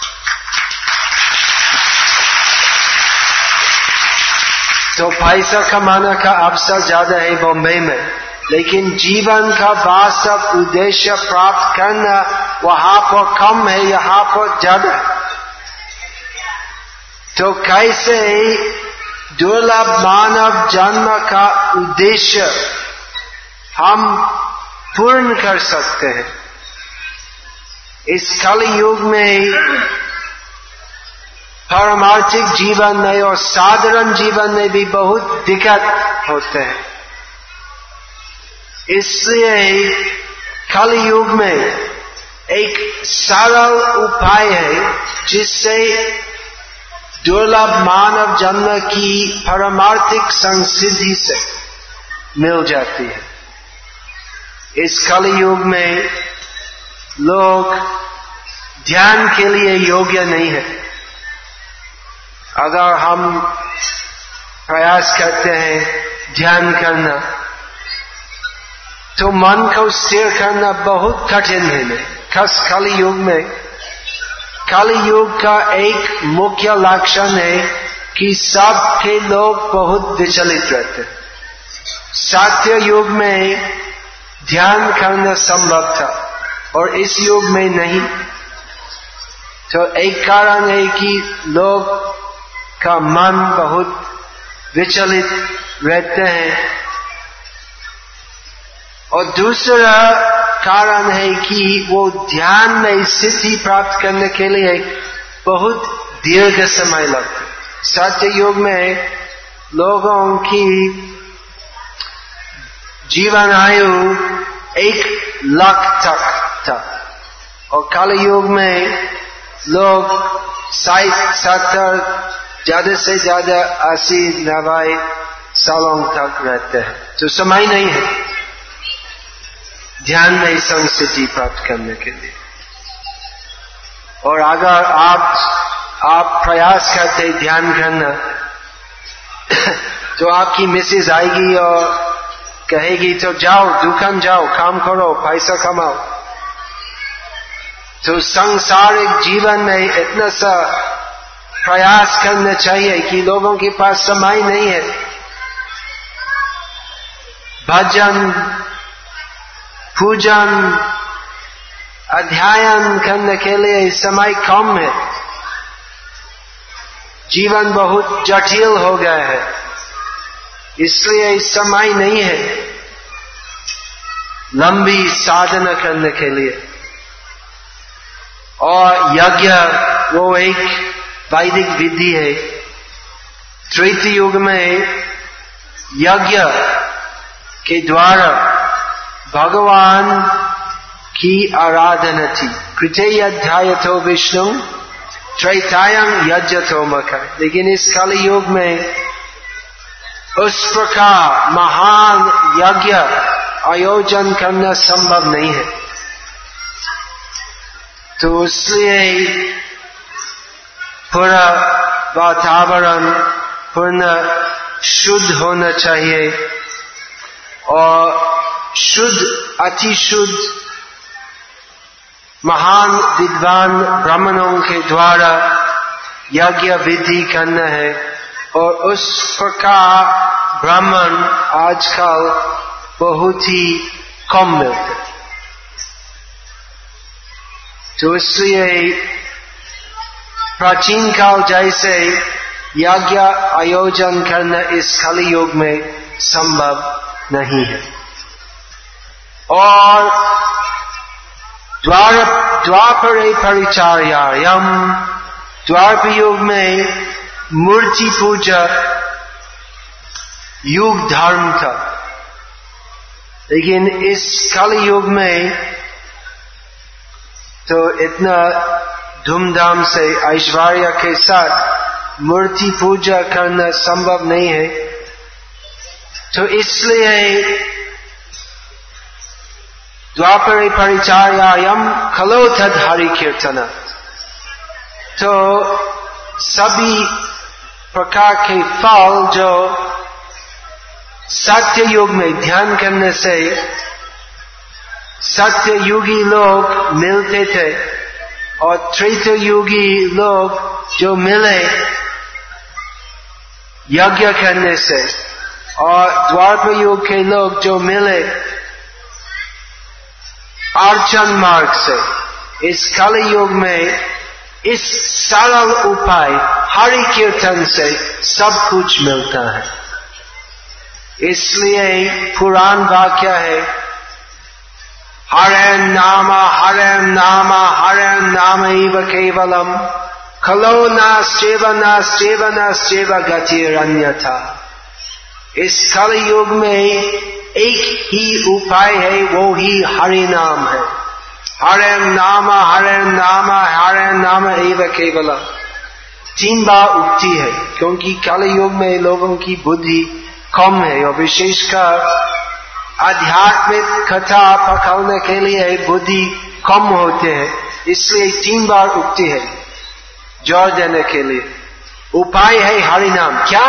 तो पैसा कमाने का अवसर ज्यादा है बॉम्बे में, लेकिन जीवन का वास्तव उद्देश्य प्राप्त करना वहां पर कम है, यहाँ पर ज्यादा है। तो कैसे दुर्लभ मानव जन्म का उद्देश्य हम पूर्ण कर सकते हैं? इस कलयुग में पारमार्थिक जीवन में और साधारण जीवन में भी बहुत दिक्कत होते हैं। इसलिए कलयुग में एक सरल उपाय है जिससे दुर्लभ मानव जन्म की पारमार्थिक संसिद्धि से मिल जाती है। इस कलयुग में लोग ध्यान के लिए योग्य नहीं है। अगर हम प्रयास करते हैं ध्यान करना, तो मन को स्थिर करना बहुत कठिन है। खास कलयुग में, कलयुग का एक मुख्य लक्षण है कि सबके लोग बहुत विचलित रहते हैं। सत्य युग में ध्यान करना संभव था और इस युग में नहीं। तो एक कारण है कि लोग का मन बहुत विचलित रहते हैं, और दूसरा कारण है कि वो ध्यान में स्थिति प्राप्त करने के लिए बहुत दीर्घ समय लगता है। सत्य युग में लोगों की जीवन आयु 1 लाख तक था, और कलयुग में लोग 60-70, ज्यादा से ज्यादा 80-90 सालों तक रहते हैं। तो समय नहीं है ध्यान में संसिद्धि प्राप्त करने के लिए। और अगर आप प्रयास करते ध्यान करना, तो आपकी मिसेज आएगी और कहेगी तो जाओ दुकान जाओ, काम करो, पैसा कमाओ। तो सांसारिक जीवन में इतना सा प्रयास करना चाहिए कि लोगों के पास समय नहीं है। भजन, पूजन, अध्ययन करने के लिए समय कम है। जीवन बहुत जटिल हो गया है, इसलिए समय नहीं है लंबी साधना करने के लिए। और यज्ञ वो एक वैदिक विधि है। त्रेता युग में यज्ञ के द्वारा भगवान की आराधना थी। कृतेयाध्यायतो विष्णु त्रैतायं यज्ञतो मकर। लेकिन इस कलयुग में उस प्रकार महान यज्ञ आयोजन करना संभव नहीं है। तो इसलिए पूरा वातावरण पूर्ण शुद्ध होना चाहिए, और शुद्ध अति शुद्ध महान विद्वान ब्राह्मणों के द्वारा यज्ञ विधि करना है, और उस प्रकार ब्राह्मण आजकल बहुत ही कम मिलते। तो इसलिए प्राचीन काल जैसे यज्ञ आयोजन करना इस कलियुग में संभव नहीं है। और द्वापरे परिचार्यायम, द्वापर युग में मूर्ति पूजा युग धर्म था, लेकिन इस कलियुग में तो इतना धूमधाम से ऐश्वर्य के साथ मूर्ति पूजा करना संभव नहीं है। तो इसलिए द्वापरे परिचार्यायम खलो तद हरि कीर्तन, तो सभी प्रकार के फल जो सत्य युग में ध्यान करने से सत्य युगी लोग मिलते थे, और त्रेता युगी लोग जो मिले यज्ञ करने से, और द्वापर युग के लोग जो मिले अर्चन मार्ग से, इस कलि युग में इस सरल उपाय हरि कीर्तन से सब कुछ मिलता है। इसलिए पुराण वाक्य है, हरे नाम एव केवलम खलो नास्त्येव गतिरन्यथा। इस कलयुग में एक ही उपाय है, वो ही हरि नाम है। हरे नाम एव केवलम 3 बार उक्ति है, क्योंकि कलयुग में लोगों की बुद्धि कम है, और विशेषकर आध्यात्मिक कथा पकड़ने के लिए बुद्धि कम होते हैं, इसलिए 3 बार उक्ति है जोर देने के लिए। उपाय है हरि नाम, क्या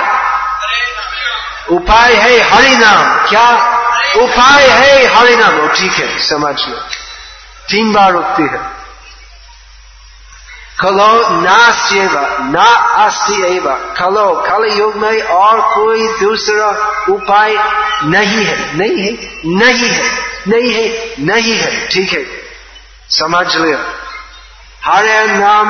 उपाय है हरि नाम, क्या उपाय है हरि नाम। ठीक है, समझ लो, 3 बार उक्ति है। खलो नास्त्येव न अस्ति एव, खलो कलि युग में और कोई दूसरा उपाय नहीं है। ठीक है, समझ लिया। हरे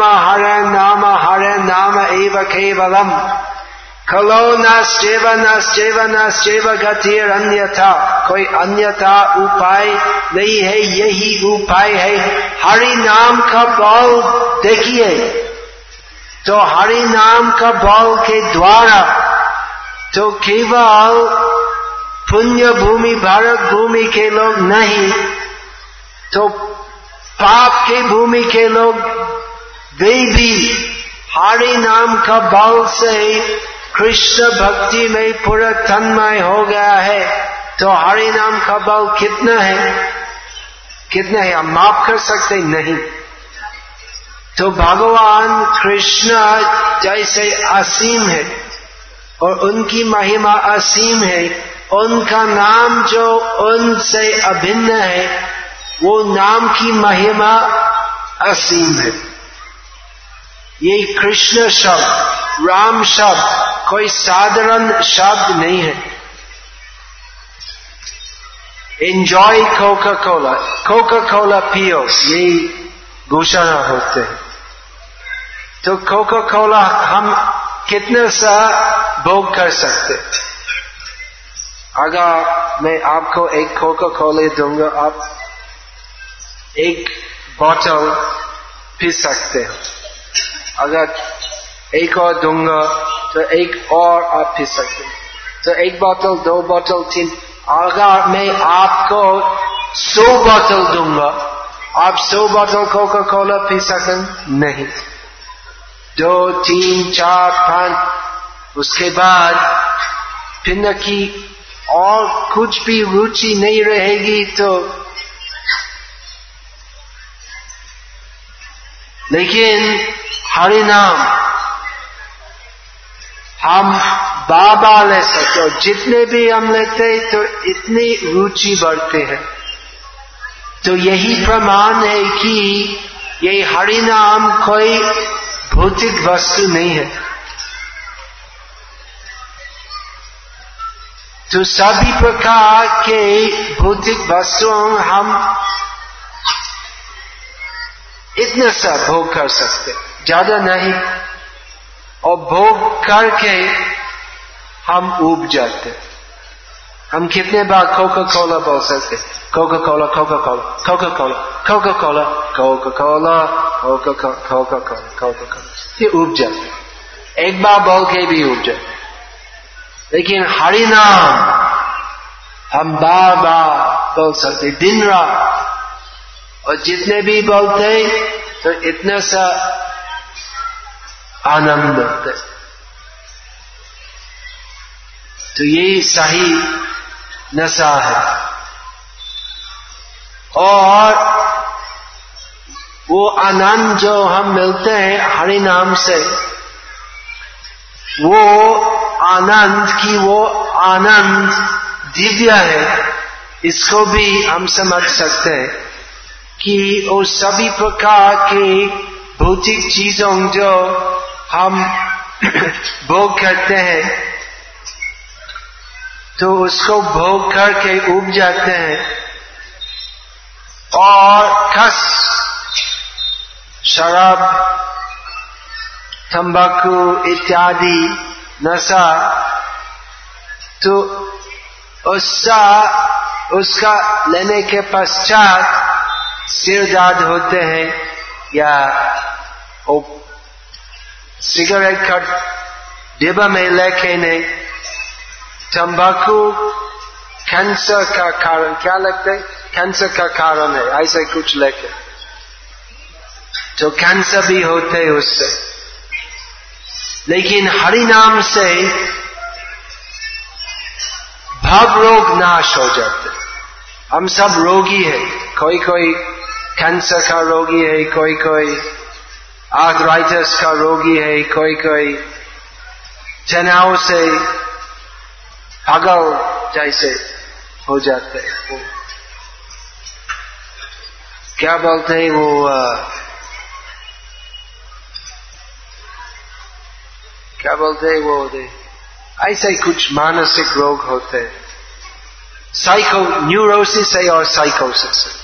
नाम एव केवलम खलो नास्त्येव गतिरन्यथा, कोई अन्यथा उपाय नहीं है, यही उपाय है। हरि नाम का बल देखिए, तो हरि नाम का बल के द्वारा तो केवल पुण्य भूमि भारत भूमि के लोग नहीं, तो पाप के भूमि के लोग वे भी हरि नाम का बल से कृष्ण भक्ति में पूरा तन्मय हो गया है। तो हरि नाम का बल कितना है हम माफ कर सकते नहीं। तो भगवान कृष्ण जैसे असीम है और उनकी महिमा असीम है, उनका नाम जो उनसे अभिन्न है वो नाम की महिमा असीम है। ये कृष्ण शब्द, राम शब्द कोई साधारण शब्द नहीं है। एंजॉय कोका कोला पियो, यही घोषणा होते हैं। तो कोका कोला हम कितने सा भोग कर सकते? अगर मैं आपको एक कोका कोला दूंगा, आप एक बोतल पी सकते हो। अगर एक और दूंगा तो एक और आप पी सकते हो। तो 1 बोतल, 2 बोतल, 3। अगर मैं आपको 100 बोतल दूंगा, आप 100 बोतल कोका कोला पी सकते नहीं। 2, 3, 4, 5, उसके बाद पीने की और कुछ भी रुचि नहीं रहेगी। तो लेकिन हरि नाम हम बार ले सकते, और जितने भी हम लेते तो इतनी रुचि बढ़ते हैं। तो यही प्रमाण है कि ये हरि नाम कोई भौतिक वस्तु नहीं है। तो सभी प्रकार के भौतिक वस्तुओं हम इतना सा भोग कर सकते, ज्यादा नहीं, और भोग करके हम ऊब जाते। हम कितने बार कोका कोला बोल सकते, Coca Cola Coca Cola Coca Cola Coca Cola Coca Cola Coca Cola Coca Cola, ये ऊब जाते। एक बार बोल के भी ऊब जाते। लेकिन हरि नाम हम बार बार बोल सकते, दिन रात, और जितने भी बोलते तो इतना सा आनंद मिलते। तो ये सही नशा है। और वो आनंद जो हम मिलते हैं हरि नाम से, वो आनंद दिव्य है। इसको भी हम समझ सकते हैं कि वो सभी प्रकार के भौतिक चीजों जो हम भोग करते हैं, तो उसको भोग करके ऊब जाते हैं। और खस, शराब, तंबाकू इत्यादि नशा, तो उसका लेने के पश्चात सिर दर्द होते हैं, या सिगरेट का डिब्बा में लेके नहीं, तंबाकू कैंसर का कारण, क्या लगता है, कैंसर का कारण है, ऐसा कुछ लेके तो कैंसर भी होते हैं उससे। लेकिन हरि नाम से भव रोग नाश हो जाते। हम सब रोगी है, कोई कोई कैंसर का रोगी है, कोई कोई आर्थराइटिस का रोगी है, कोई कोई तनाव से पागल जैसे हो जाते हैं। क्या बोलते हैं वो, क्या बोलते हैं वो, ऐसे कुछ मानसिक रोग होते हैं, न्यूरोसिस है और साइकोसिस है।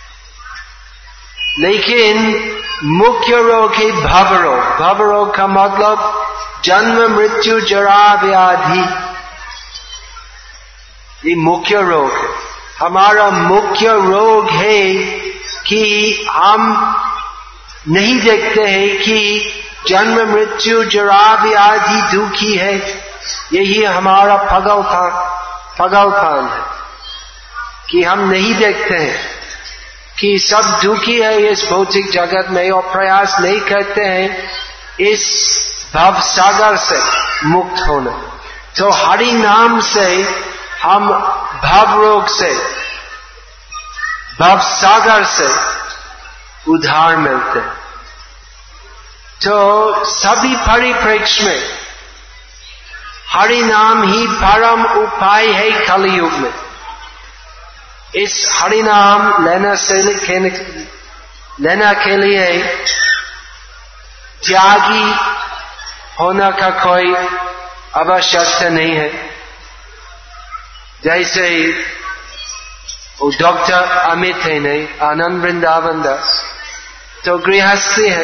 लेकिन मुख्य रोग है भव रोग। भव रोग का मतलब जन्म मृत्यु जरा व्याधि, ये मुख्य रोग है। हमारा मुख्य रोग है कि हम नहीं देखते हैं कि जन्म मृत्यु जरा व्याधि दुखी है। यही हमारा पागलपन है कि हम नहीं देखते हैं कि सब दुखी है इस भौतिक जगत में, और प्रयास नहीं करते हैं इस भव सागर से मुक्त होना। तो हरि नाम से हम भव रोग से, भव सागर से उद्धार मिलते हैं। तो सभी परिप्रेक्ष्य में हरि नाम ही परम उपाय है कलयुग में। इस हरि नाम लेना के लिए त्यागी होना का कोई आवश्यकता नहीं है। जैसे वो डॉक्टर अमित है नहीं, आनंद वृंदावन दास तो गृहस्थी है,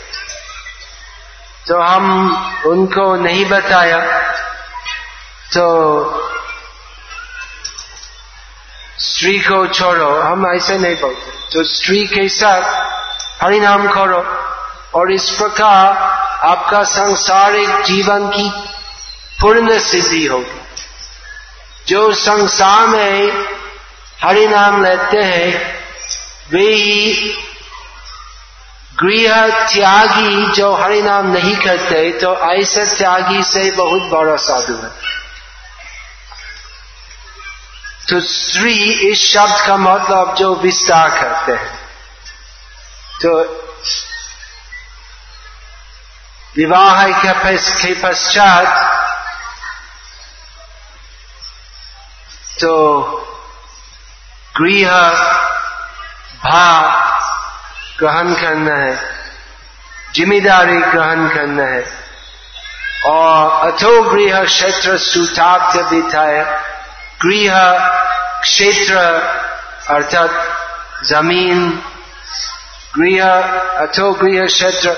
तो हम उनको नहीं बताया। तो स्त्री को छोड़ो, हम ऐसे नहीं बोलते। तो स्त्री के साथ हरि नाम करो, और इस प्रकार आपका सांसारिक जीवन की पूर्ण सिद्धि होगी। जो संसार में हरि नाम लेते हैं वे गृह त्यागी जो हरि नाम नहीं करते, तो ऐसे त्यागी से बहुत बड़ा साधु है। तो स्त्री इस शब्द का मतलब जो विस्तार करते हैं। तो विवाह के पश्चात तो गृह भाव ग्रहण करना है, जिम्मेदारी ग्रहण करना है। और अथो गृह क्षेत्र सुताब्ध बिताय, गृह क्षेत्र अर्थात जमीन, गृह अथो गृह क्षेत्र,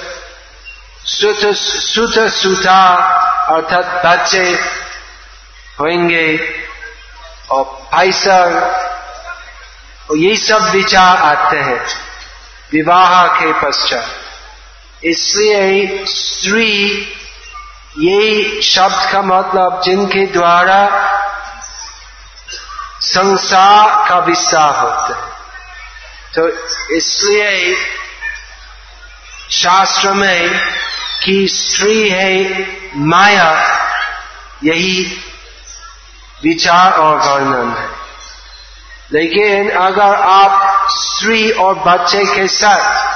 सुत सुता अर्थात बच्चे होंगे और पैसा, ये सब विचार आते हैं विवाह के पश्चात। इसलिए स्त्री ये शब्द का मतलब जिनके द्वारा संसार का विस्तार होता है। तो इसलिए शास्त्र में कि स्त्री है माया, यही विचार और वर्णन है। लेकिन अगर आप स्त्री और बच्चे के साथ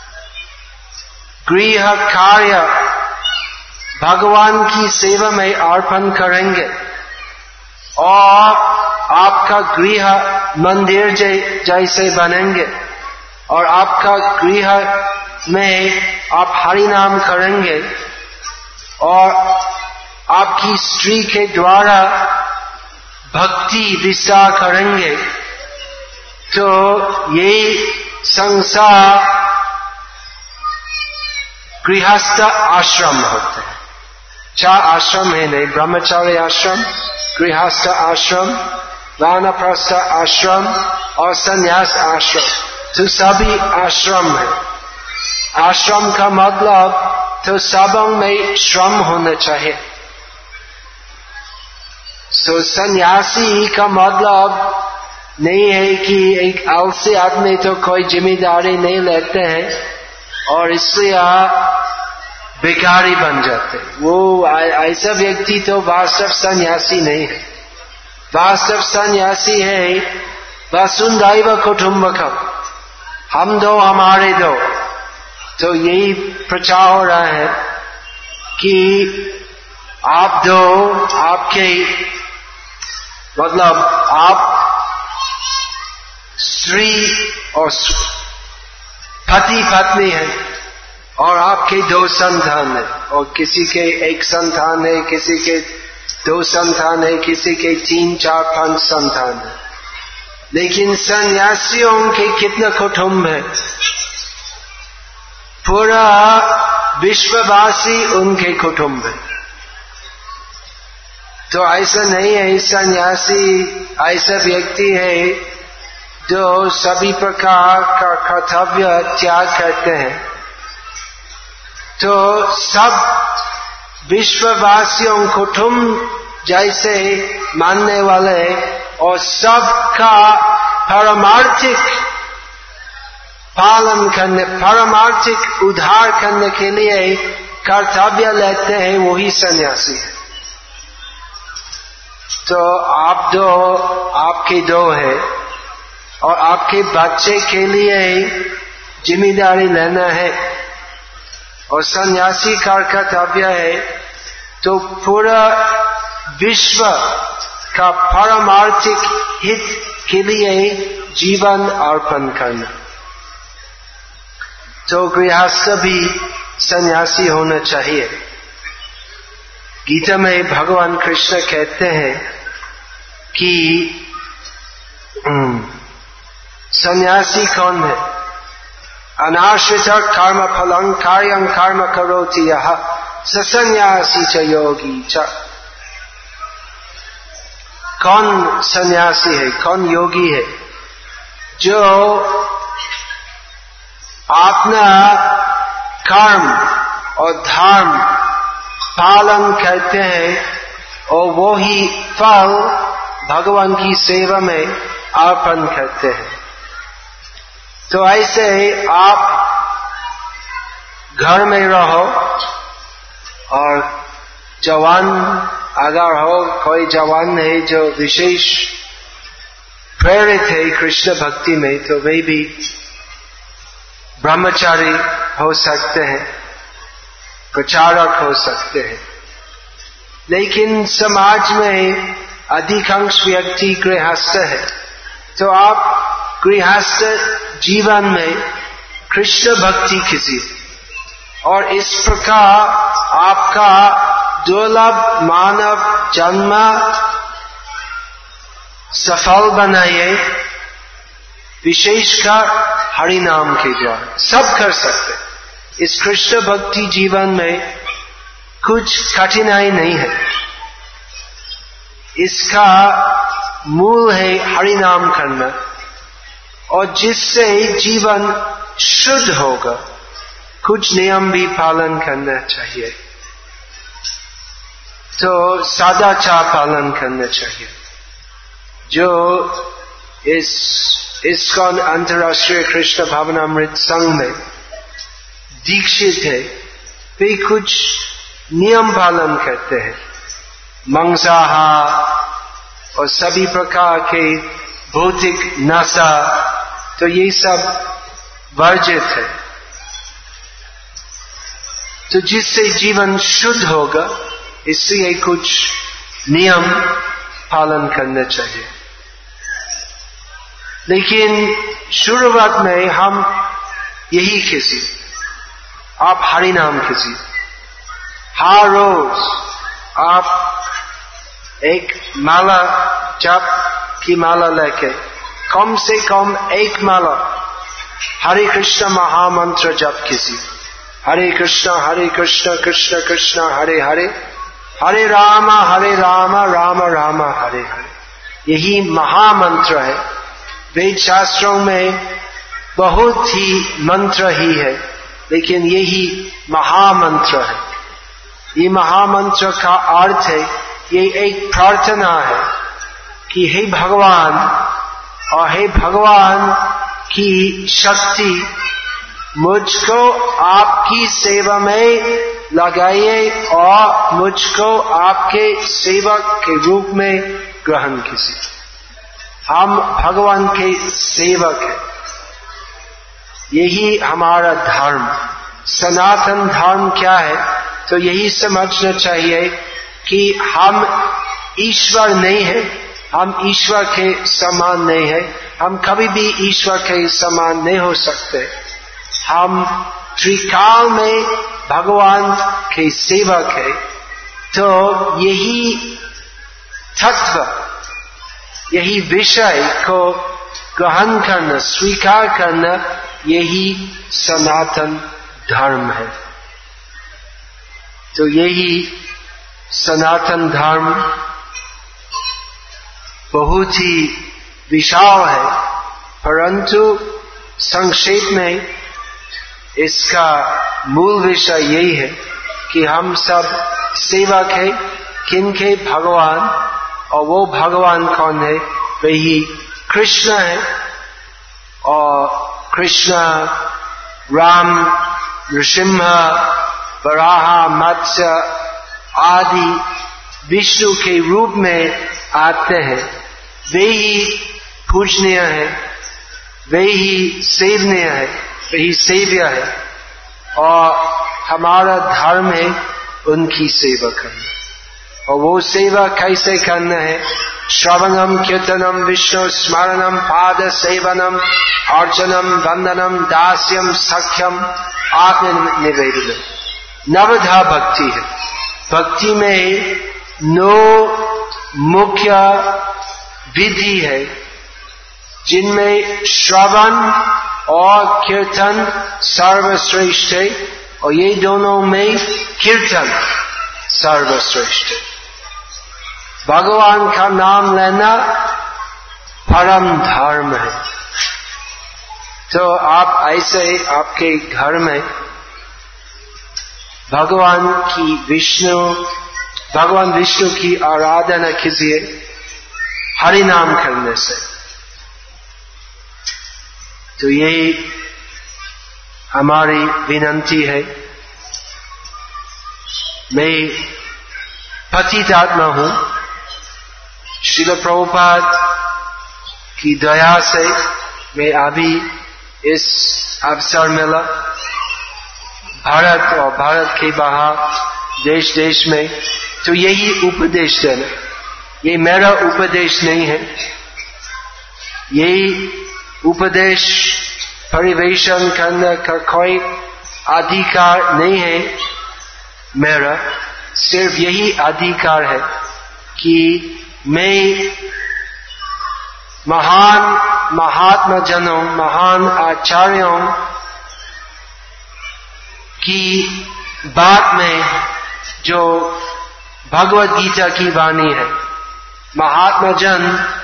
गृह कार्य भगवान की सेवा में अर्पण करेंगे और आपका गृह मंदिर जैसे बनेंगे और आपका गृह में आप हरि नाम करेंगे और आपकी स्त्री के द्वारा भक्ति विस्तार करेंगे, तो ये संसार गृहस्थ आश्रम होते हैं। 4 आश्रम है नहीं, ब्रह्मचार्य आश्रम, गृहस्थ आश्रम, वानप्रस्थ आश्रम और संन्यास आश्रम। तो सभी आश्रम है। आश्रम का मतलब तो सबों में श्रम होना चाहिए। तो सन्यासी का मतलब नहीं है कि एक आलसी आदमी तो कोई जिम्मेदारी नहीं लेते हैं और इसलिए बेकारी बन जाते। वो ऐसा व्यक्ति तो वास्तव सन्यासी नहीं है। वास्तव सन्यासी है वसुंधैव कुटुंबकम, हम दो हमारे दो। तो यही प्रचार हो रहा है कि आप दो, आपके मतलब आप स्त्री और पति पत्नी है और आपके 2 संतान है, और किसी के 1 संतान है, किसी के 2 संतान है, किसी के 3, 4, 5 संतान है। लेकिन सन्यासियों के कितने कुटुंब है? पूरा विश्ववासी उनके कुटुंब है। तो ऐसा नहीं है। सन्यासी ऐसा व्यक्ति है जो सभी प्रकार का कर्तव्य त्याग करते हैं। तो सब विश्ववासियों कुटुंब जैसे मानने वाले और सबका पारमार्थिक पालन करने, पारमार्थिक उद्धार करने के लिए कर्तव्य लेते हैं, वही सन्यासी है। तो आप दो, आपके 2 है और आपके बच्चे के लिए जिम्मेदारी लेना है और सन्यासी का कर्तव्य है तो पूरा विश्व का पारमार्थिक हित के लिए जीवन अर्पण करना। तो गृहस्थ भी सन्यासी होना चाहिए। गीता में भगवान कृष्ण कहते हैं कि सन्यासी कौन है? अनाश्रित कर्म फलं कार्यं कर्म करोति यः स सन्यासी च योगी च। कौन सन्यासी है, कौन योगी है? जो अपना कर्म और धर्म पालन करते हैं और वो ही फल भगवान की सेवा में अर्पण करते हैं। तो ऐसे आप घर में रहो और जवान अगर हो, कोई जवान है जो विशेष प्रेरित है कृष्ण भक्ति में, तो वे भी ब्रह्मचारी हो सकते हैं, प्रचारक हो सकते हैं। लेकिन समाज में अधिकांश व्यक्ति गृहस्थ है, तो आप गृहस्थ जीवन में कृष्ण भक्ति कीजिए और इस प्रकार आपका दुर्लभ मानव जन्म सफल बनाइए, विशेषकर हरि नाम के द्वारा सब कर सकते। इस कृष्ण भक्ति जीवन में कुछ कठिनाई नहीं है, इसका मूल है हरि नाम करना, और जिससे जीवन शुद्ध होगा कुछ नियम भी पालन करना चाहिए। तो सदाचार पालन करना चाहिए। जो इस्कॉन अंतर्राष्ट्रीय कृष्ण भावनामृत संघ में दीक्षित है, वे कुछ नियम पालन करते हैं, मांसाहार और सभी प्रकार के भौतिक नशा, तो ये सब वर्जित है। तो जिससे जीवन शुद्ध होगा, इसलिए कुछ नियम पालन करना चाहिए। लेकिन शुरुआत में हम यही कीजिए, आप हरि नाम कीजिए। हर रोज आप एक माला, जप की माला लेके कम से कम एक माला हरे कृष्ण महामंत्र जप कीजिए। हरे कृष्ण कृष्ण कृष्ण हरे हरे, हरे राम राम राम हरे हरे। यही महामंत्र है। वेद शास्त्रों में बहुत ही मंत्र ही है, लेकिन यही महामंत्र है। ये महामंत्र का अर्थ है, ये एक प्रार्थना है कि हे भगवान, और हे भगवान की शक्ति मुझको आपकी सेवा में लगाइए और मुझको आपके सेवक के रूप में ग्रहण कीजिए। हम भगवान के सेवक हैं, यही हमारा धर्म। सनातन धर्म क्या है? तो यही समझना चाहिए कि हम ईश्वर नहीं है, हम ईश्वर के समान नहीं है, हम कभी भी ईश्वर के समान नहीं हो सकते। हम त्रिकाल में भगवान के सेवक है। तो यही तत्व, यही विषय को ग्रहण करना, स्वीकार करना, यही सनातन धर्म है। तो यही सनातन धर्म बहुत ही विशाल है, परंतु संक्षेप में इसका मूल विषय यही है कि हम सब सेवक है किनके? भगवान। और वो भगवान कौन है? वही कृष्ण है। और कृष्ण राम, नृसिंह, वराह, मत्स्य आदि विष्णु के रूप में आते हैं। वे ही पूजनीय है, वे ही सेवनीय है, वही सेव्य है। और हमारा धर्म है उनकी सेवा करना। और वो सेवा कैसे करना है? श्रवणम कीर्तनम विष्णु स्मरणम पाद सेवनम अर्चनम वंदनम दास्यम सख्यम आत्मनिवेदनम। नवधा भक्ति है। भक्ति में 9 मुख्य विधि है, जिनमें श्रवण और कीर्तन सर्वश्रेष्ठ है, और ये दोनों में कीर्तन सर्वश्रेष्ठ है। भगवान का नाम लेना परम धर्म है। तो आप ऐसे आपके घर में भगवान विष्णु की आराधना कीजिए हरि नाम करने से। तो यही हमारी विनंती है। मैं पतित आत्मा हूं। श्रील प्रभुपाद की दया से मैं अभी इस अवसर मिला। भारत और भारत के बाहर देश देश में तो यही उपदेश देना ये मेरा उपदेश नहीं है, यही उपदेश परिवेशन करने का कोई अधिकार नहीं है मेरा। सिर्फ यही अधिकार है कि मैं महान महात्मा जनों, महान आचार्यों की बात में जो भगवत गीता की वाणी है, महात्मा जन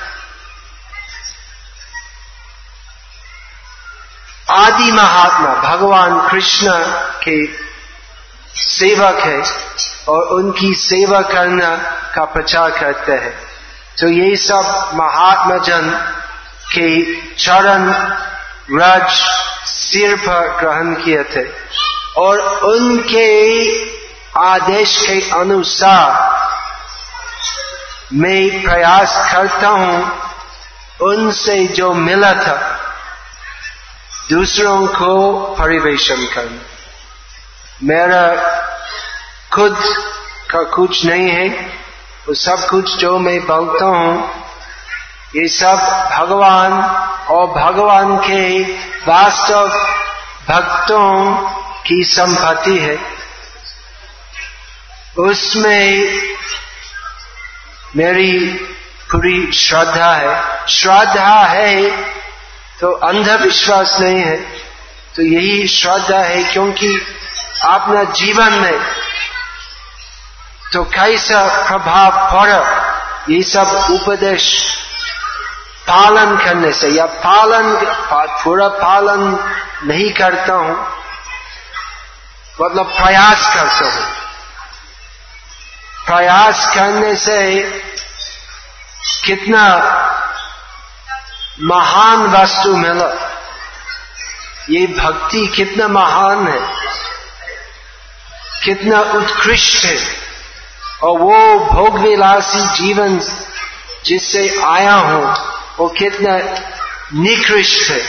आदि महात्मा भगवान कृष्ण के सेवक है और उनकी सेवा करना का प्रचार करते हैं। तो ये सब महात्मा जन के चरण रज सिर पर ग्रहण किए थे और उनके आदेश के अनुसार मैं प्रयास करता हूं उनसे जो मिला था दूसरों को परिवेशन करना। मेरा खुद का कुछ नहीं है, वो सब कुछ जो मैं बोलता हूं ये सब भगवान और भगवान के वास्तव भक्तों की संपत्ति है। उसमें मेरी पूरी श्रद्धा है। श्रद्धा है तो अंधविश्वास नहीं है, तो यही श्रद्धा है क्योंकि अपना जीवन में तो कैसा प्रभाव पड़ा ये सब उपदेश पालन करने से, या पूरा पालन नहीं करता हूं, मतलब प्रयास करता हूं। प्रयास करने से कितना महान वस्तु मिला, ये भक्ति कितना महान है, कितना उत्कृष्ट है, और वो भोग विलासी जीवन जिससे आया हूं वो कितना निकृष्ट है।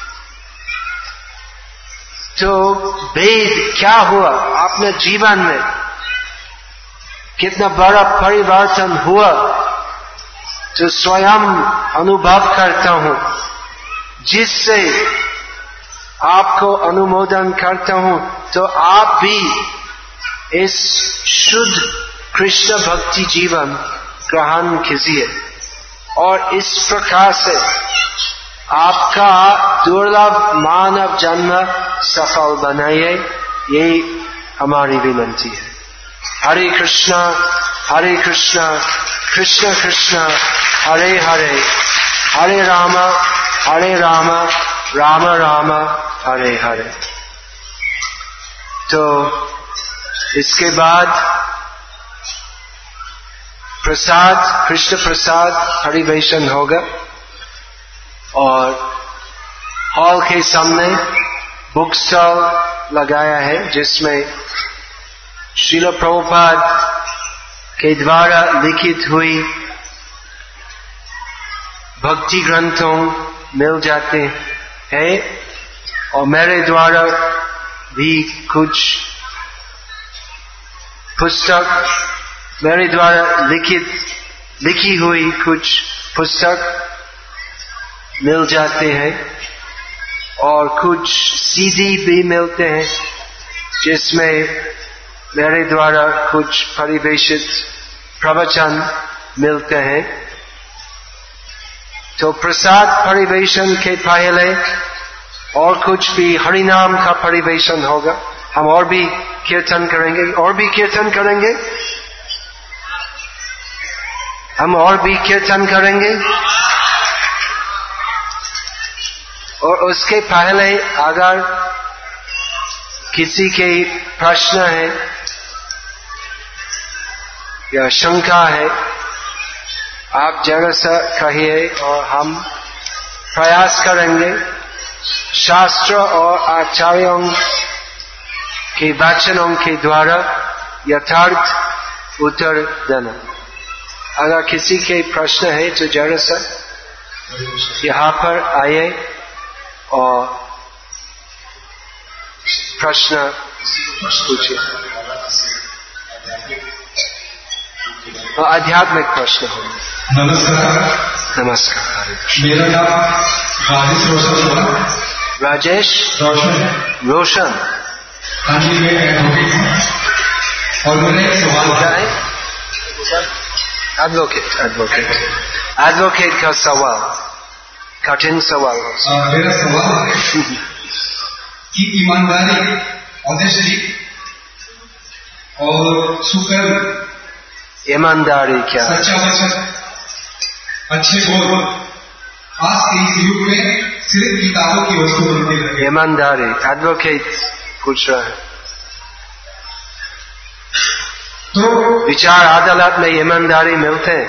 तो वेद क्या हुआ अपने जीवन में, कितना बड़ा परिवर्तन हुआ, तो स्वयं अनुभव करता हूं, जिससे आपको अनुमोदन करता हूं। तो आप भी इस शुद्ध कृष्ण भक्ति जीवन ग्रहण कीजिए और इस प्रकार से आपका दुर्लभ मानव जन्म सफल बनाइए, यही हमारी विनती है। हरे कृष्णा कृष्ण कृष्ण हरे हरे, हरे राम राम राम हरे हरे। तो इसके बाद प्रसाद, कृष्ण प्रसाद परिवेशन होगा और हॉल के सामने बुक स्टॉल लगाया है जिसमें श्रील प्रभुपाद के द्वारा लिखित हुई भक्ति ग्रंथों मिल जाते हैं और मेरे द्वारा भी कुछ पुस्तक, मेरे द्वारा लिखी हुई कुछ पुस्तक मिल जाते हैं और कुछ सीडी भी मिलते हैं जिसमें मेरे द्वारा कुछ परिवेशित प्रवचन मिलते हैं। तो प्रसाद परिवेशन के पहले और कुछ भी हरिनाम का परिवेशन होगा। हम और भी कीर्तन करेंगे, हम और भी कीर्तन करेंगे। और उसके पहले अगर किसी के प्रश्न है या शंका है, आप जरा सा कहिए और हम प्रयास करेंगे शास्त्र और आचार्यों के वचनों के द्वारा यथार्थ उत्तर देना। अगर किसी के प्रश्न है तो जरा सा यहाँ पर आइए और प्रश्न पूछिए। और आध्यात्मिक प्रश्न होंगे। नमस्कार। नमस्कार। मेरा नाम राजेश रोशन हुआ। राजेश रोशन। हाँ जी, मैं एडवोकेट हूँ और मेरा एक सवाल क्या है? एडवोकेट का सवाल कठिन सवाल। मेरा सवाल है कि ईमानदारी, ऑनेस्टी और सुकर्म, ईमानदारी क्या? सच्चा वचन, अच्छे बोल आज के इस युग में सिर्फ किताबों की वस्तु बनती है। ईमानदारी एडवोकेट पूछ रहा है। तो विचार अदालत में ईमानदारी मिलते हैं।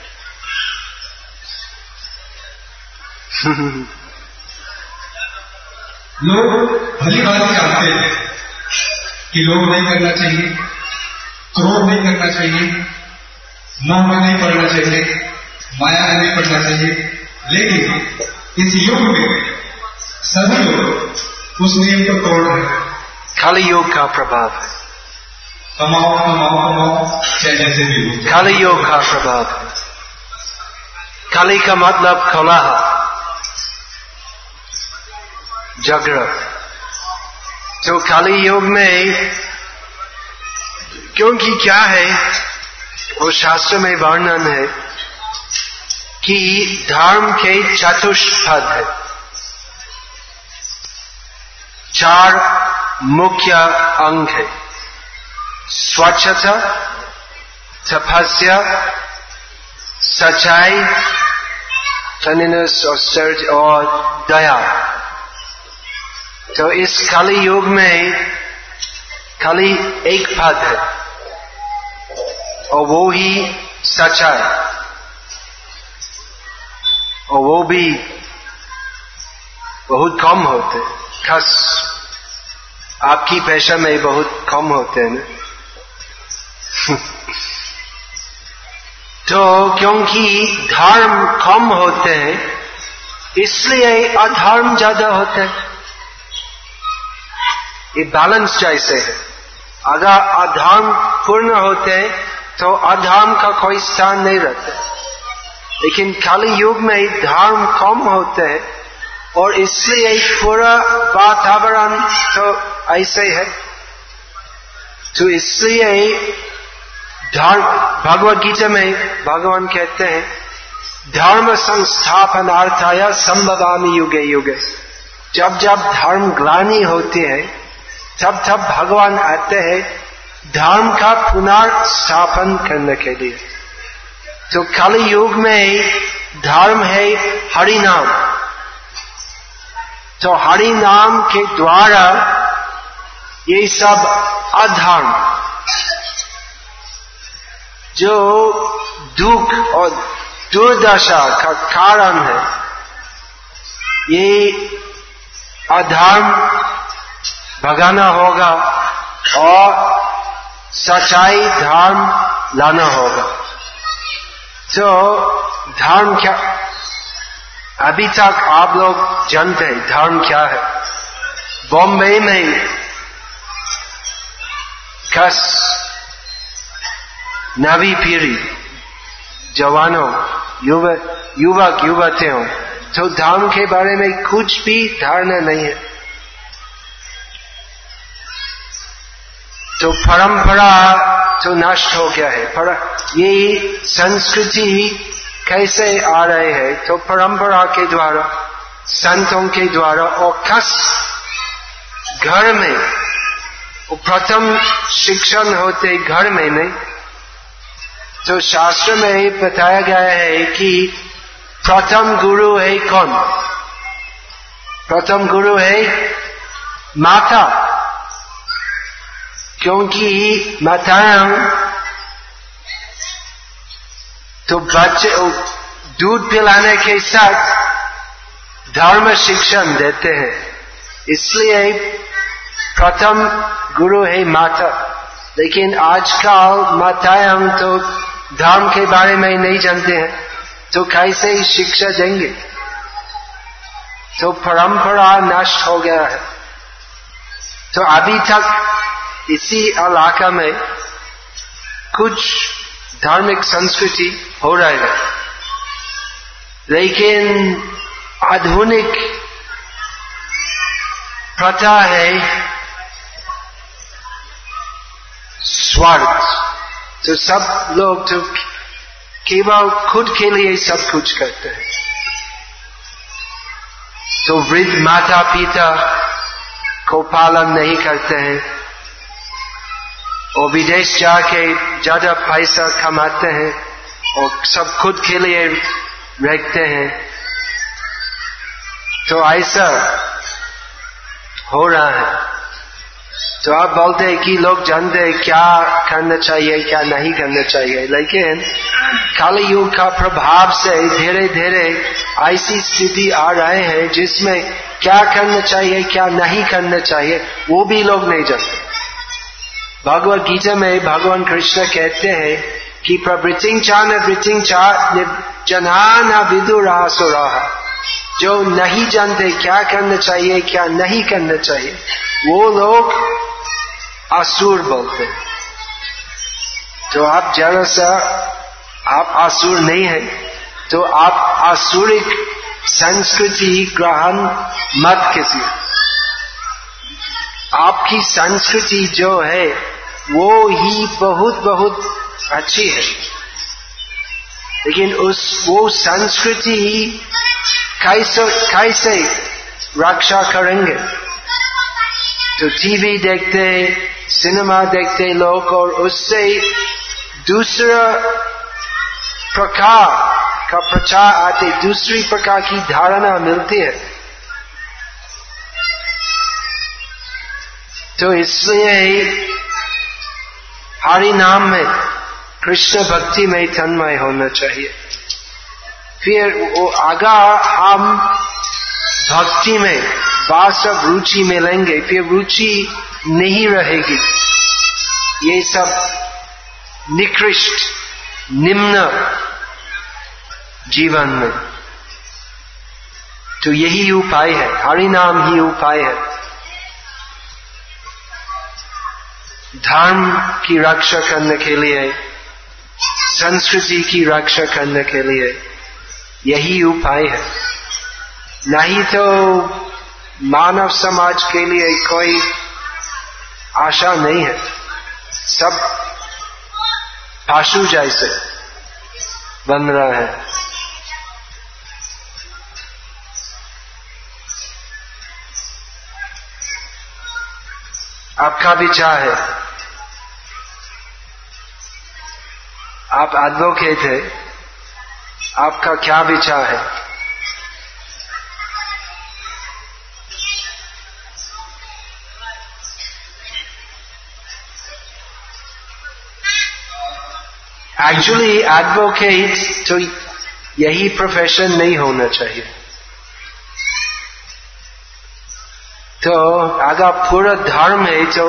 लोग भली भांति जानते हैं कि लोग नहीं करना चाहिए, क्रोध नहीं करना चाहिए, मोह में नहीं पड़ना चाहिए, माया में नहीं पड़ना चाहिए, लेकिन इस युग में सभी लोग उस नियम को तोड़ रहे हैं। कली युग का प्रभाव है। कमाओ कमाओ कमाओ चाहे जैसे भी हो। कली युग का प्रभाव है। कली का मतलब कोलाहल, झगड़ा। तो कली युग में क्योंकि क्या है, वो शास्त्र में वर्णन है कि धर्म के चतुष्पद है, 4 मुख्य अंग है। स्वच्छता, तपस्या, सच्चाई, cleanliness और दया। तो इस कली युग में कली एक पद है और वो ही सच्चाई, और वो भी बहुत कम होते, खास आपकी पेशा में बहुत कम होते हैं ना। तो क्योंकि धर्म कम होते हैं इसलिए अधर्म ज्यादा होते हैं। ये बैलेंस जैसे है, अगर अधर्म पूर्ण होते हैं तो अधर्म का कोई स्थान नहीं रहता। लेकिन कली युग में धर्म कम होते हैं और इसलिए पूरा वातावरण तो ऐसे है। तो इसलिए धर्म, भगवद गीता में भगवान कहते हैं धर्म संस्थापनार्थाय संभवामि युगे युगे। जब जब धर्म ग्लानि होती है तब तब भगवान आते हैं धर्म का पुनर्स्थापन करने के लिए। तो कली युग में धर्म है हरि नाम। तो हरि नाम के द्वारा ये सब अधर्म जो दुख और दुर्दशा का कारण है, ये अधर्म भगाना होगा और सच्चाई धर्म लाना होगा। तो धर्म क्या, अभी तक आप लोग जानते हैं धर्म क्या है। बॉम्बे में खास नवी पीढ़ी, जवानों, युवक युवतियों, तो धर्म के बारे में कुछ भी धारणा नहीं है। तो परंपरा तो नष्ट हो गया है। पर ये संस्कृति कैसे आ रहे हैं? तो परंपरा के द्वारा, संतों के द्वारा, और खास घर में वो प्रथम शिक्षण होते घर में नहीं। तो शास्त्र में बताया गया है कि प्रथम गुरु है कौन? प्रथम गुरु है माता, क्योंकि माताएं तो बच्चे दूध पिलाने के साथ धर्म शिक्षण देते हैं, इसलिए प्रथम गुरु है माता। लेकिन आजकल माताएं तो धर्म के बारे में नहीं जानते हैं, तो कैसे ही शिक्षा देंगे? तो परंपरा नष्ट हो गया है। तो अभी तक इसी इलाका में कुछ धार्मिक संस्कृति हो रहेगा, लेकिन आधुनिक प्रथा है स्वार्थ। तो सब लोग तो केवल खुद के लिए सब कुछ करते हैं। तो वृद्ध माता पिता को पालन नहीं करते हैं और विदेश जाके ज्यादा पैसा कमाते हैं और सब खुद के लिए रखते हैं। तो ऐसा हो रहा है। तो आप बोलते हैं कि लोग जानते हैं क्या करना चाहिए क्या नहीं करना चाहिए, लेकिन काली युग का प्रभाव से धीरे धीरे ऐसी स्थिति आ रहे हैं जिसमें क्या करना चाहिए क्या नहीं करना चाहिए वो भी लोग नहीं जानते। भगवद गीता में भगवान कृष्ण कहते हैं कि प्रवृत्तिं च निवृत्तिं च जनान विदुरासुराः, जो नहीं जानते क्या करना चाहिए क्या नहीं करना चाहिए वो लोग असुर बोलते हैं। तो आप जरा सा आप असुर नहीं है तो आप आसुरिक संस्कृति ग्रहण मत कीजिए। आपकी संस्कृति जो है वो ही बहुत बहुत अच्छी है, लेकिन वो संस्कृति कैसे रक्षा करेंगे? तो टीवी देखते सिनेमा देखते लोग और उससे दूसरा प्रकार का प्रचार आते, दूसरी प्रकार की धारणा मिलती है। तो इसलिए हरि नाम में कृष्ण भक्ति में तन्मय होना चाहिए। फिर वो आगा हम भक्ति में वास्तव रुचि मिलेंगे, फिर रुचि नहीं रहेगी ये सब निकृष्ट निम्न जीवन में। तो यही उपाय है, हरि नाम ही उपाय है। धर्म की रक्षा करने के लिए, संस्कृति की रक्षा करने के लिए यही उपाय है। नहीं तो मानव समाज के लिए कोई आशा नहीं है, सब पशु जैसे बन रहा है। आपका विचार है, आप एडवोकेट है, आपका क्या विचार है? एक्चुअली एडवोकेट तो यही प्रोफेशन नहीं होना चाहिए। तो अगर पूरा धर्म है तो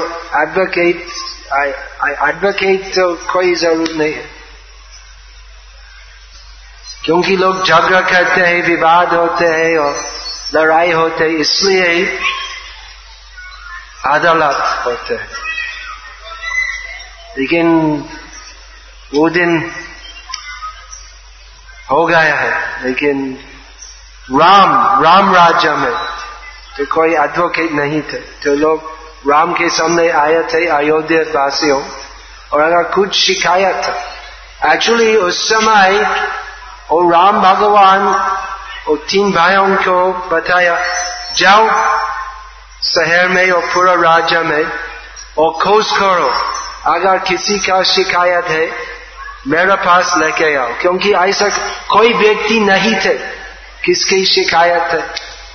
एडवोकेट तो कोई जरूरत नहीं है, क्योंकि लोग झगड़ा करते हैं, विवाद होते हैं और लड़ाई होते हैं, इसलिए अदालत होते हैं। लेकिन वो दिन हो गया है। लेकिन राम राज्य में तो कोई एडवोकेट नहीं थे, तो लोग राम के सामने आए थे अयोध्या वासियों, और अगर कुछ शिकायत था, एक्चुअली उस समय और राम भगवान और 3 भाइयों को बताया जाओ शहर में और पूरा राज्य में और खोज करो, अगर किसी का शिकायत है मेरे पास लेके आओ, क्योंकि ऐसा कोई व्यक्ति नहीं थे किसकी शिकायत है।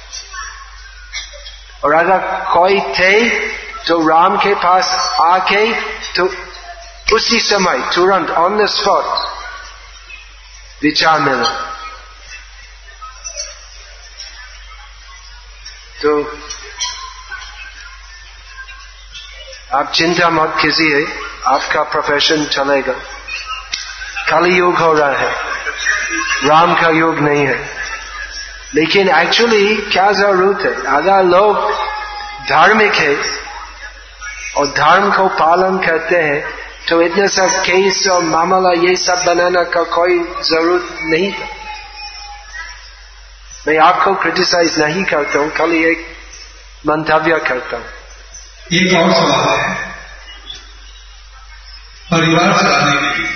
और अगर कोई थे तो राम के पास आके तो उसी समय तुरंत ऑन द स्पॉट विचार मिला। तो आप चिंता मत कीजिए, आपका प्रोफेशन चलेगा। कली युग हो रहा है, राम का युग नहीं है। लेकिन एक्चुअली क्या जरूरत है? अगर लोग धार्मिक है और धर्म को पालन करते हैं तो इतना सा केस और मामला ये सब बनाना का कोई जरूरत नहीं था। मैं आपको क्रिटिसाइज नहीं करता हूँ, खाली एक मंतव्य करता हूँ। एक और सवाल है, परिवार चलाने के लिए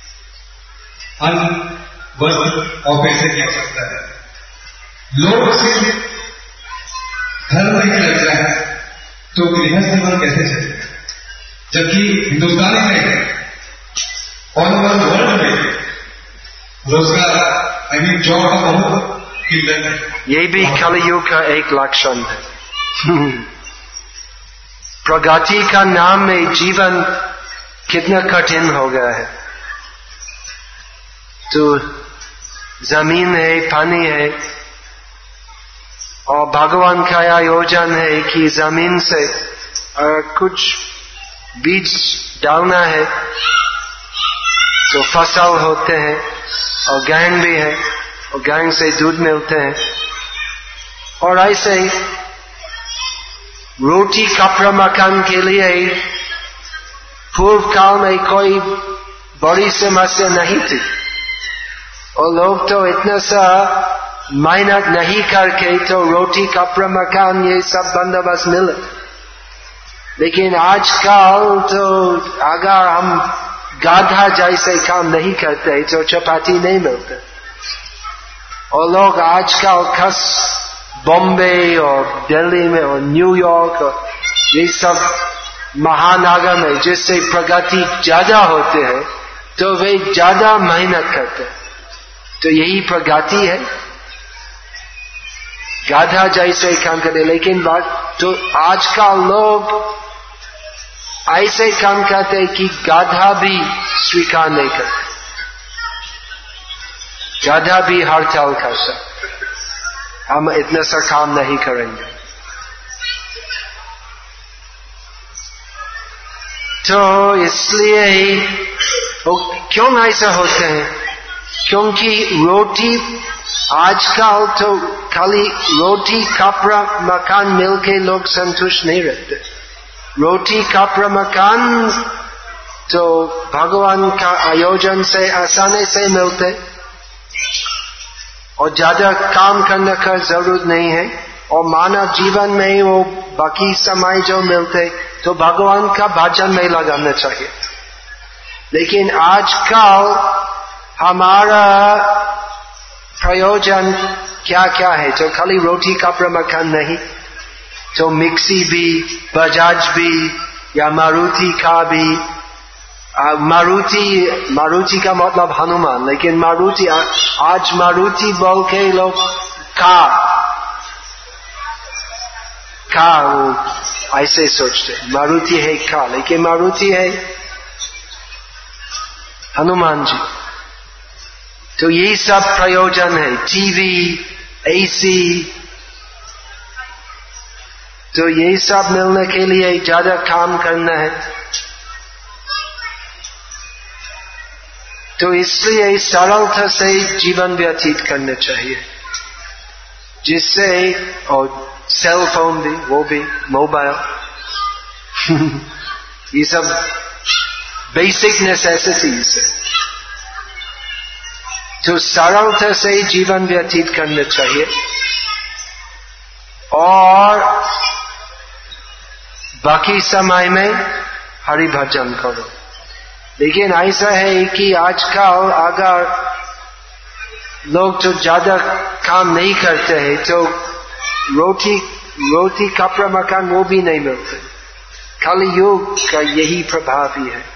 अन्न, वस्त्र और पैसे की आवश्यकता है। लोग सिर्फ घर में ही लग जाए तो गृहस्थ जीवन कैसे चलेगा? जबकि हिंदुस्तान में ऑल ओवर वर्ल्ड में रोजगार जॉब का बहुत किल्लत है। ये भी कलयुग का एक लक्षण है। प्रगति का नाम में जीवन कितना कठिन हो गया है। तो जमीन है, पानी है, और भगवान का आयोजन है कि जमीन से कुछ बीज डालना है तो फसल होते हैं, और गैंग भी है, और गैंग से दूध मिलते हैं। और ऐसे रोटी कपड़ा मकान के लिए पूर्व काल में कोई बड़ी समस्या नहीं थी, और लोग तो इतना सा मेहनत नहीं करके तो रोटी कपड़ा मकान ये सब बंदोबस्त मिले। लेकिन आजकल तो अगर हम गाधा जैसे काम नहीं करते तो चपाती नहीं मिलते, और लोग आजकल खस बॉम्बे और दिल्ली में और न्यूयॉर्क और ये सब महानगर में जिससे प्रगति ज्यादा होते हैं तो वे ज्यादा मेहनत करते हैं। तो यही प्रगति है, गाधा जैसे काम करते। लेकिन बात तो आजकल लोग ऐसे काम करते कि गाधा भी स्वीकार नहीं करते, गाधा भी हड़ताल करता, हम इतना सा काम नहीं करेंगे। तो इसलिए क्यों ऐसा होते हैं? क्योंकि रोटी आजकल तो खाली रोटी कपड़ा मकान मिलके लोग संतुष्ट नहीं रहते। रोटी कपड़ा मकान तो भगवान का आयोजन से आसानी से मिलते, और ज्यादा काम करने का जरूरत नहीं है, और मानव जीवन में वो बाकी समय जो मिलते तो भगवान का भजन में लगाना चाहिए। लेकिन आजकल हमारा प्रयोजन क्या क्या है? तो खाली रोटी कपड़ा मकान नहीं, तो मिक्सी भी, बजाज भी, या मारुति का भी। मारुति का मतलब हनुमान, लेकिन मारुति आज मारुति बोल के लोग वो ऐसे सोचते, मारुति है कार, लेकिन मारुति है हनुमान जी। तो ये सब प्रयोजन है, टीवी, एसी, तो ये सब मिलने के लिए ज्यादा काम करना है। तो इसलिए सरलता से जीवन व्यतीत करना चाहिए, जिससे, और सेल फोन भी, वो भी, मोबाइल ये सब बेसिक नेसेसिटीज है। तो सरलता से जीवन व्यतीत करना चाहिए, और बाकी समय में हरि भजन करो। लेकिन ऐसा है कि आजकल अगर लोग तो ज्यादा काम नहीं करते हैं तो रोटी कपड़ा मकान वो भी नहीं मिलते। खाली योग का यही प्रभाव ही है।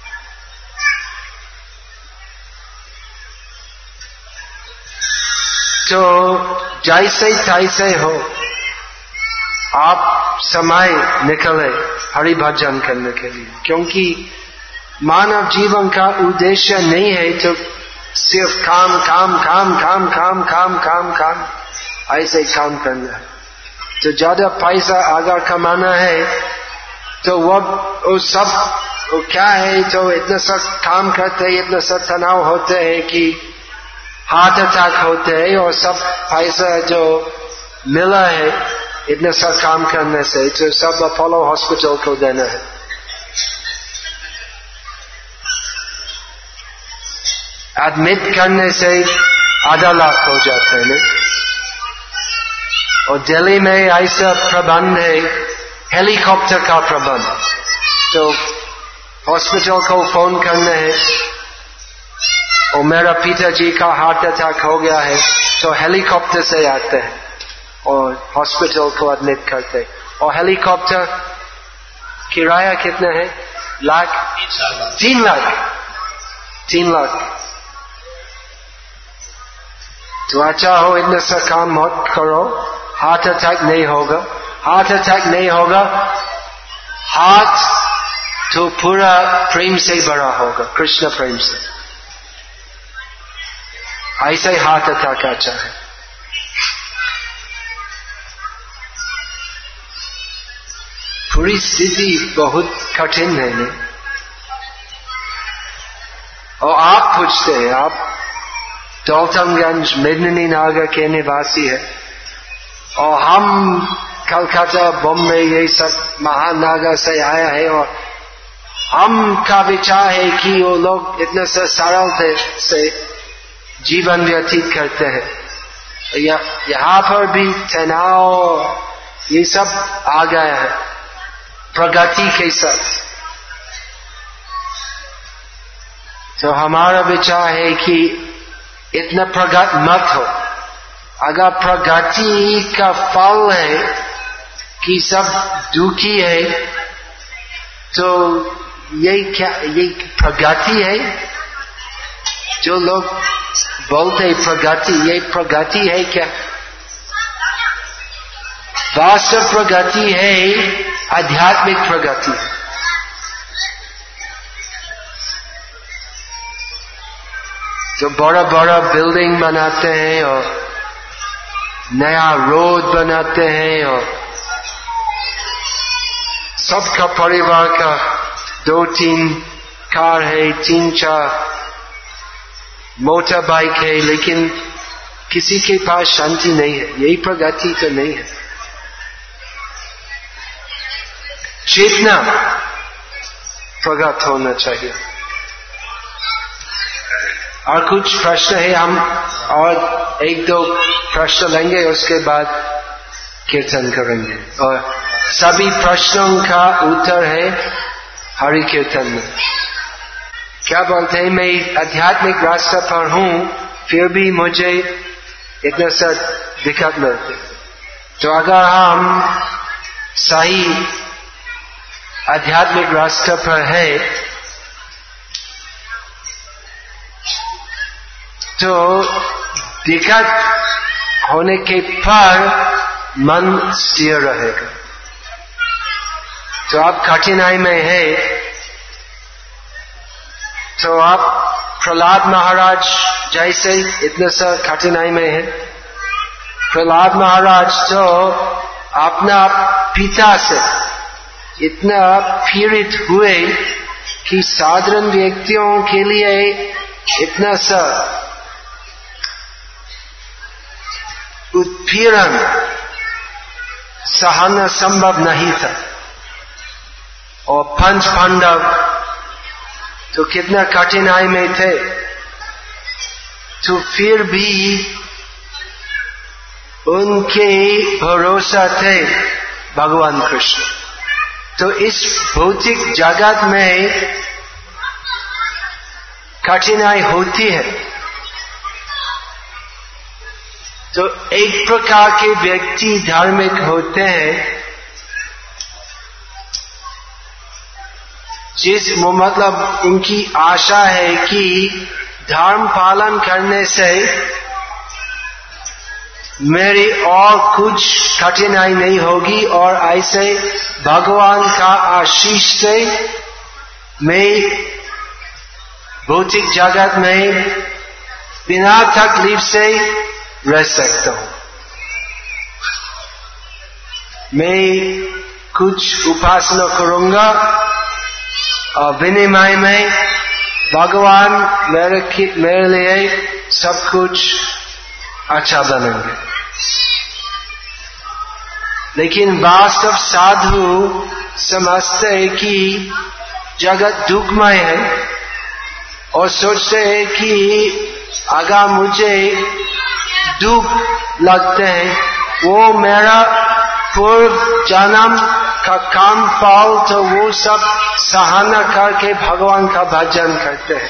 तो जैसे तैसे हो, आप समय निकले हरि भजन करने के लिए, क्योंकि मानव जीवन का उद्देश्य नहीं है तो सिर्फ काम काम काम काम काम काम काम काम ऐसे काम करना है। तो ज्यादा पैसा अगर कमाना है तो वो सब वो क्या है, तो इतना सब काम करते हैं, इतना सब तनाव होते हैं कि हार्ट अटैक होते हैं, और सब पैसा जो मिला है इतना सब काम करने से तो सब अपोलो हॉस्पिटल को देना है। एडमिट करने से आधा लाख हो जाते हैं। और दिल्ली में ऐसा प्रबंध है, हेलीकॉप्टर का प्रबंध। तो हॉस्पिटल को फोन करना है और मेरा पिताजी का हार्ट अटैक हो गया है, तो हेलीकॉप्टर से आते हैं और हॉस्पिटल को एडमिट करते हैं। और हेलीकॉप्टर किराया कितना है? 3 लाख। तो अच्छा हो, इतना सा काम मत करो, हार्ट अटैक नहीं होगा। हार्ट अटैक नहीं होगा, हार्ट तो पूरा प्रेम से भरा होगा, कृष्ण प्रेम से। ऐसा ही हार्ट अटैक अच्छा है। पूरी स्थिति बहुत कठिन है नहीं? और आप पूछते हैं, आप दौलतगंज मेदिनी नगर के निवासी है और हम कलकत्ता बॉम्बे ये सब महानगर से आया है, और हम का विचार है कि वो लोग इतना सरल से जीवन व्यतीत करते हैं। यहाँ पर भी तनाव ये सब आ गया है प्रगति के साथ। तो हमारा विचार है कि इतना प्रगत मत हो। अगर प्रगति का फल है कि सब दुखी है, तो ये क्या, ये प्रगति है? जो लोग बोलते प्रगति, ये प्रगति है क्या? वास्तव प्रगति है आध्यात्मिक प्रगति। जो बड़ा बड़ा बिल्डिंग बनाते हैं और नया रोड बनाते हैं और सबका परिवार का 2-3 कार है, 3-4 मोटर बाइक है, लेकिन किसी के पास शांति नहीं है, यही प्रगति तो नहीं है। चेतना प्रगट होना चाहिए। और कुछ प्रश्न है, हम और 1-2 प्रश्न लेंगे, उसके बाद कीर्तन करेंगे। और सभी प्रश्नों का उत्तर है हरि कीर्तन में। क्या बोलते हैं, मैं आध्यात्मिक रास्ते पर हूँ, फिर भी मुझे इतना सा दिक्कत मिलती। तो अगर हम सही आध्यात्मिक रास्ते पर है तो दिक्कत होने के पर मन स्थिर रहेगा। तो आप कठिनाई में है तो आप प्रहलाद महाराज जैसे इतने सा कठिनाई में है। प्रहलाद महाराज तो अपना पिता से इतना पीड़ित हुए कि साधारण व्यक्तियों के लिए इतना सा उत्पीड़न सहना संभव नहीं था। और पंच पांडव तो कितना कठिनाई में थे, तो फिर भी उनके भरोसा थे भगवान कृष्ण। तो इस भौतिक जगत में कठिनाई होती है, तो एक प्रकार के व्यक्ति धार्मिक होते हैं मतलब उनकी आशा है कि धर्म पालन करने से मेरी और कुछ कठिनाई नहीं होगी, और ऐसे भगवान का आशीष से मैं भौतिक जगत में बिना तकलीफ से रह सकता हूं। मैं कुछ उपासना करूंगा और विनिमय में भगवान मेरे लिए सब कुछ अच्छा बनेंगे। लेकिन वास्तव साधु समझते हैं कि जगत दुखमय है और सोचते हैं कि अगर मुझे दुख लगते हैं वो मेरा पूर्व जन्म का काम फल, तो वो सब सहना करके भगवान का भजन करते हैं।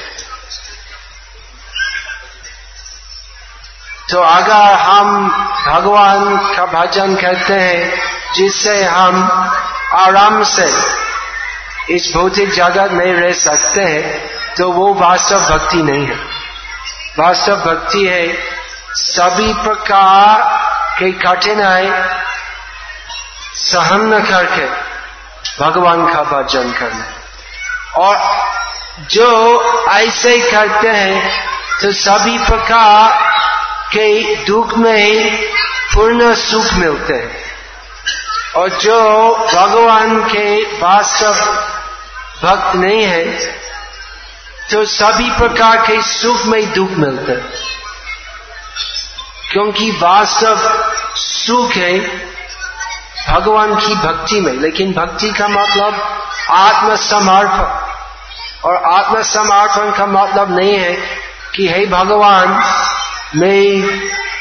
तो अगर हम भगवान का भजन करते हैं जिससे हम आराम से इस भौतिक जगत में रह सकते हैं, तो वो वास्तव भक्ति नहीं है। वास्तव भक्ति है सभी प्रकार के कठिनाई सहन करके भगवान का भजन करना। और जो ऐसे करते हैं तो सभी प्रकार के दुख में पूर्ण सुख मिलते हैं। और जो भगवान के वास्तव भक्त नहीं है तो सभी प्रकार के सुख में दुख मिलते हैं, क्योंकि वास्तव सुख है भगवान की भक्ति में। लेकिन भक्ति का मतलब आत्मसमर्पण, और आत्मसमर्पण का मतलब नहीं है कि हे भगवान मैं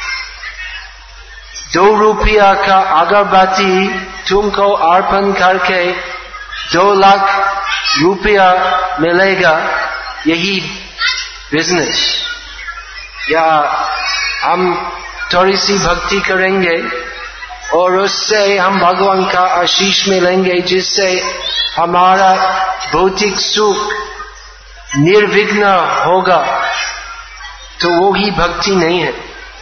2 रुपया का अगरबत्ती तुमको अर्पण करके 2 लाख रुपया मिलेगा, यही बिजनेस। या हम थोड़ी सी भक्ति करेंगे और उससे हम भगवान का आशीष मिलेंगे, जिससे हमारा भौतिक सुख निर्विघ्न होगा, तो वो ही भक्ति नहीं है।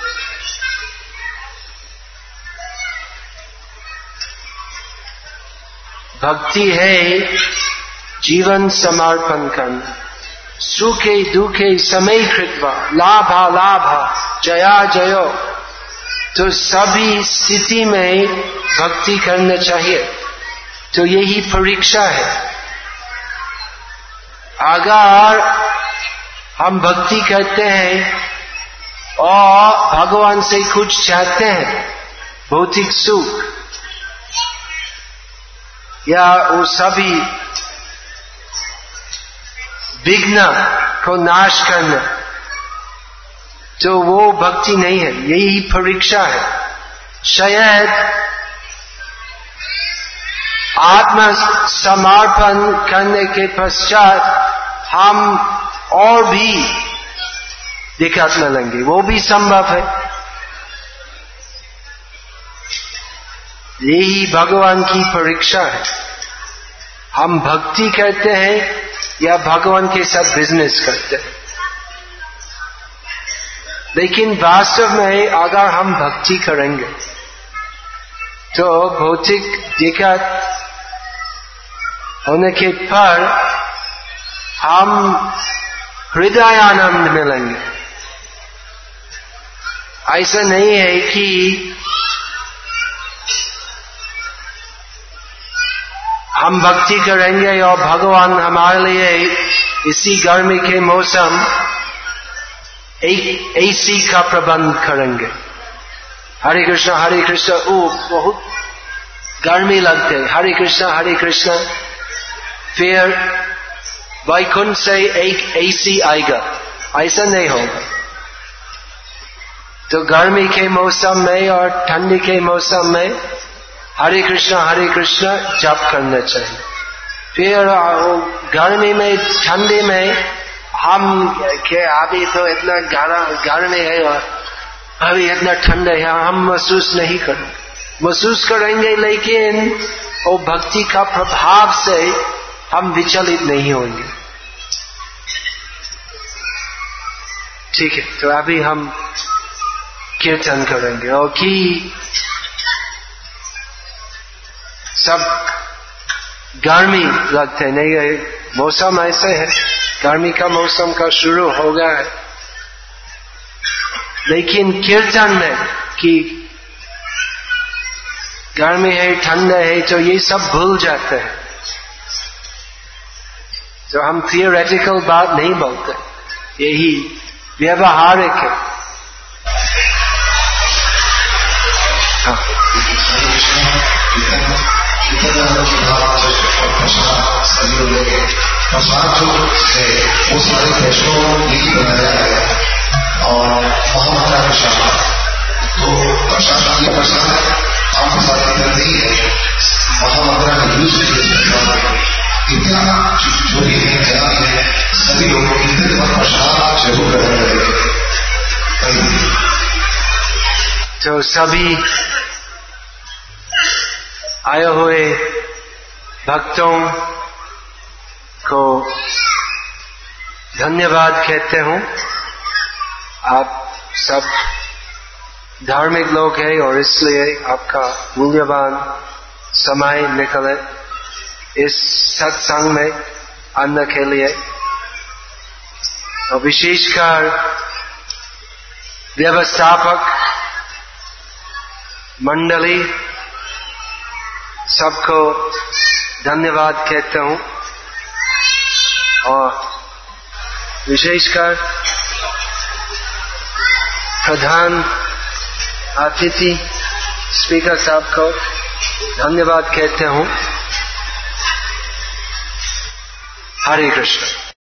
भक्ति है जीवन समर्पण करना, सुखे दुखे समय कृत्वा लाभा लाभा जया जयो। तो सभी स्थिति में भक्ति करना चाहिए। तो यही परीक्षा है। अगर हम भक्ति करते हैं और भगवान से कुछ चाहते हैं, भौतिक सुख या वो सभी विघ्न को नाश करना, तो वो भक्ति नहीं है। यही परीक्षा है। शायद आत्म समर्पण करने के पश्चात हम और भी दिक्कत मिलेंगे, वो भी संभव है। यही भगवान की परीक्षा है। हम भक्ति करते हैं या भगवान के साथ बिजनेस करते हैं। लेकिन वास्तव में अगर हम भक्ति करेंगे तो भौतिक दिक्कत होने के पर हम हृदय आनंद मिलेंगे। ऐसा नहीं है कि हम भक्ति करेंगे और भगवान हमारे लिए इसी गर्मी के मौसम एक एसी का प्रबंध करेंगे। हरे कृष्णा बहुत गर्मी लगते है, हरे कृष्णा फिर वैकुंठ से एक एसी आएगा, ऐसा नहीं होगा। तो गर्मी के मौसम में और ठंडी के मौसम में हरे कृष्णा जप करना चाहिए। फिर गर्मी में ठंडी में हम के अभी तो इतना गर्मी है और अभी इतना ठंडा है, हम महसूस करेंगे लेकिन वो भक्ति का प्रभाव से हम विचलित नहीं होंगे। ठीक है, तो अभी हम कीर्तन करेंगे। और कि सब गर्मी लगते नहीं है, मौसम ऐसे है, गर्मी का मौसम का शुरू हो गया है। लेकिन कीर्तन में कि गर्मी है ठंडा है तो ये सब भूल जाते हैं। तो हम थियोरेटिकल बात नहीं बोलते, यही व्यवहारिक है। सभी लोग प्रसाद जो है वो सारे वैष्णवों ने ही बनाया है और महामंत्रा प्रसाद तो प्रसाद की प्रसाद आम प्रसाद नहीं है, महामंत्रा ने यूज किया। इतना जो भी है क्या है सभी लोग कीर्तन का प्रसाद जरूर करेंगे। तो सभी आए हुए भक्तों को धन्यवाद कहते हूँ। आप सब धार्मिक लोग हैं और इसलिए आपका मूल्यवान समय निकले इस सत्संग में आने के लिए। और विशेषकर व्यवस्थापक मंडली सबको धन्यवाद कहता हूँ और विशेषकर प्रधान अतिथि स्पीकर साहब को धन्यवाद कहते हूँ। हरे कृष्ण।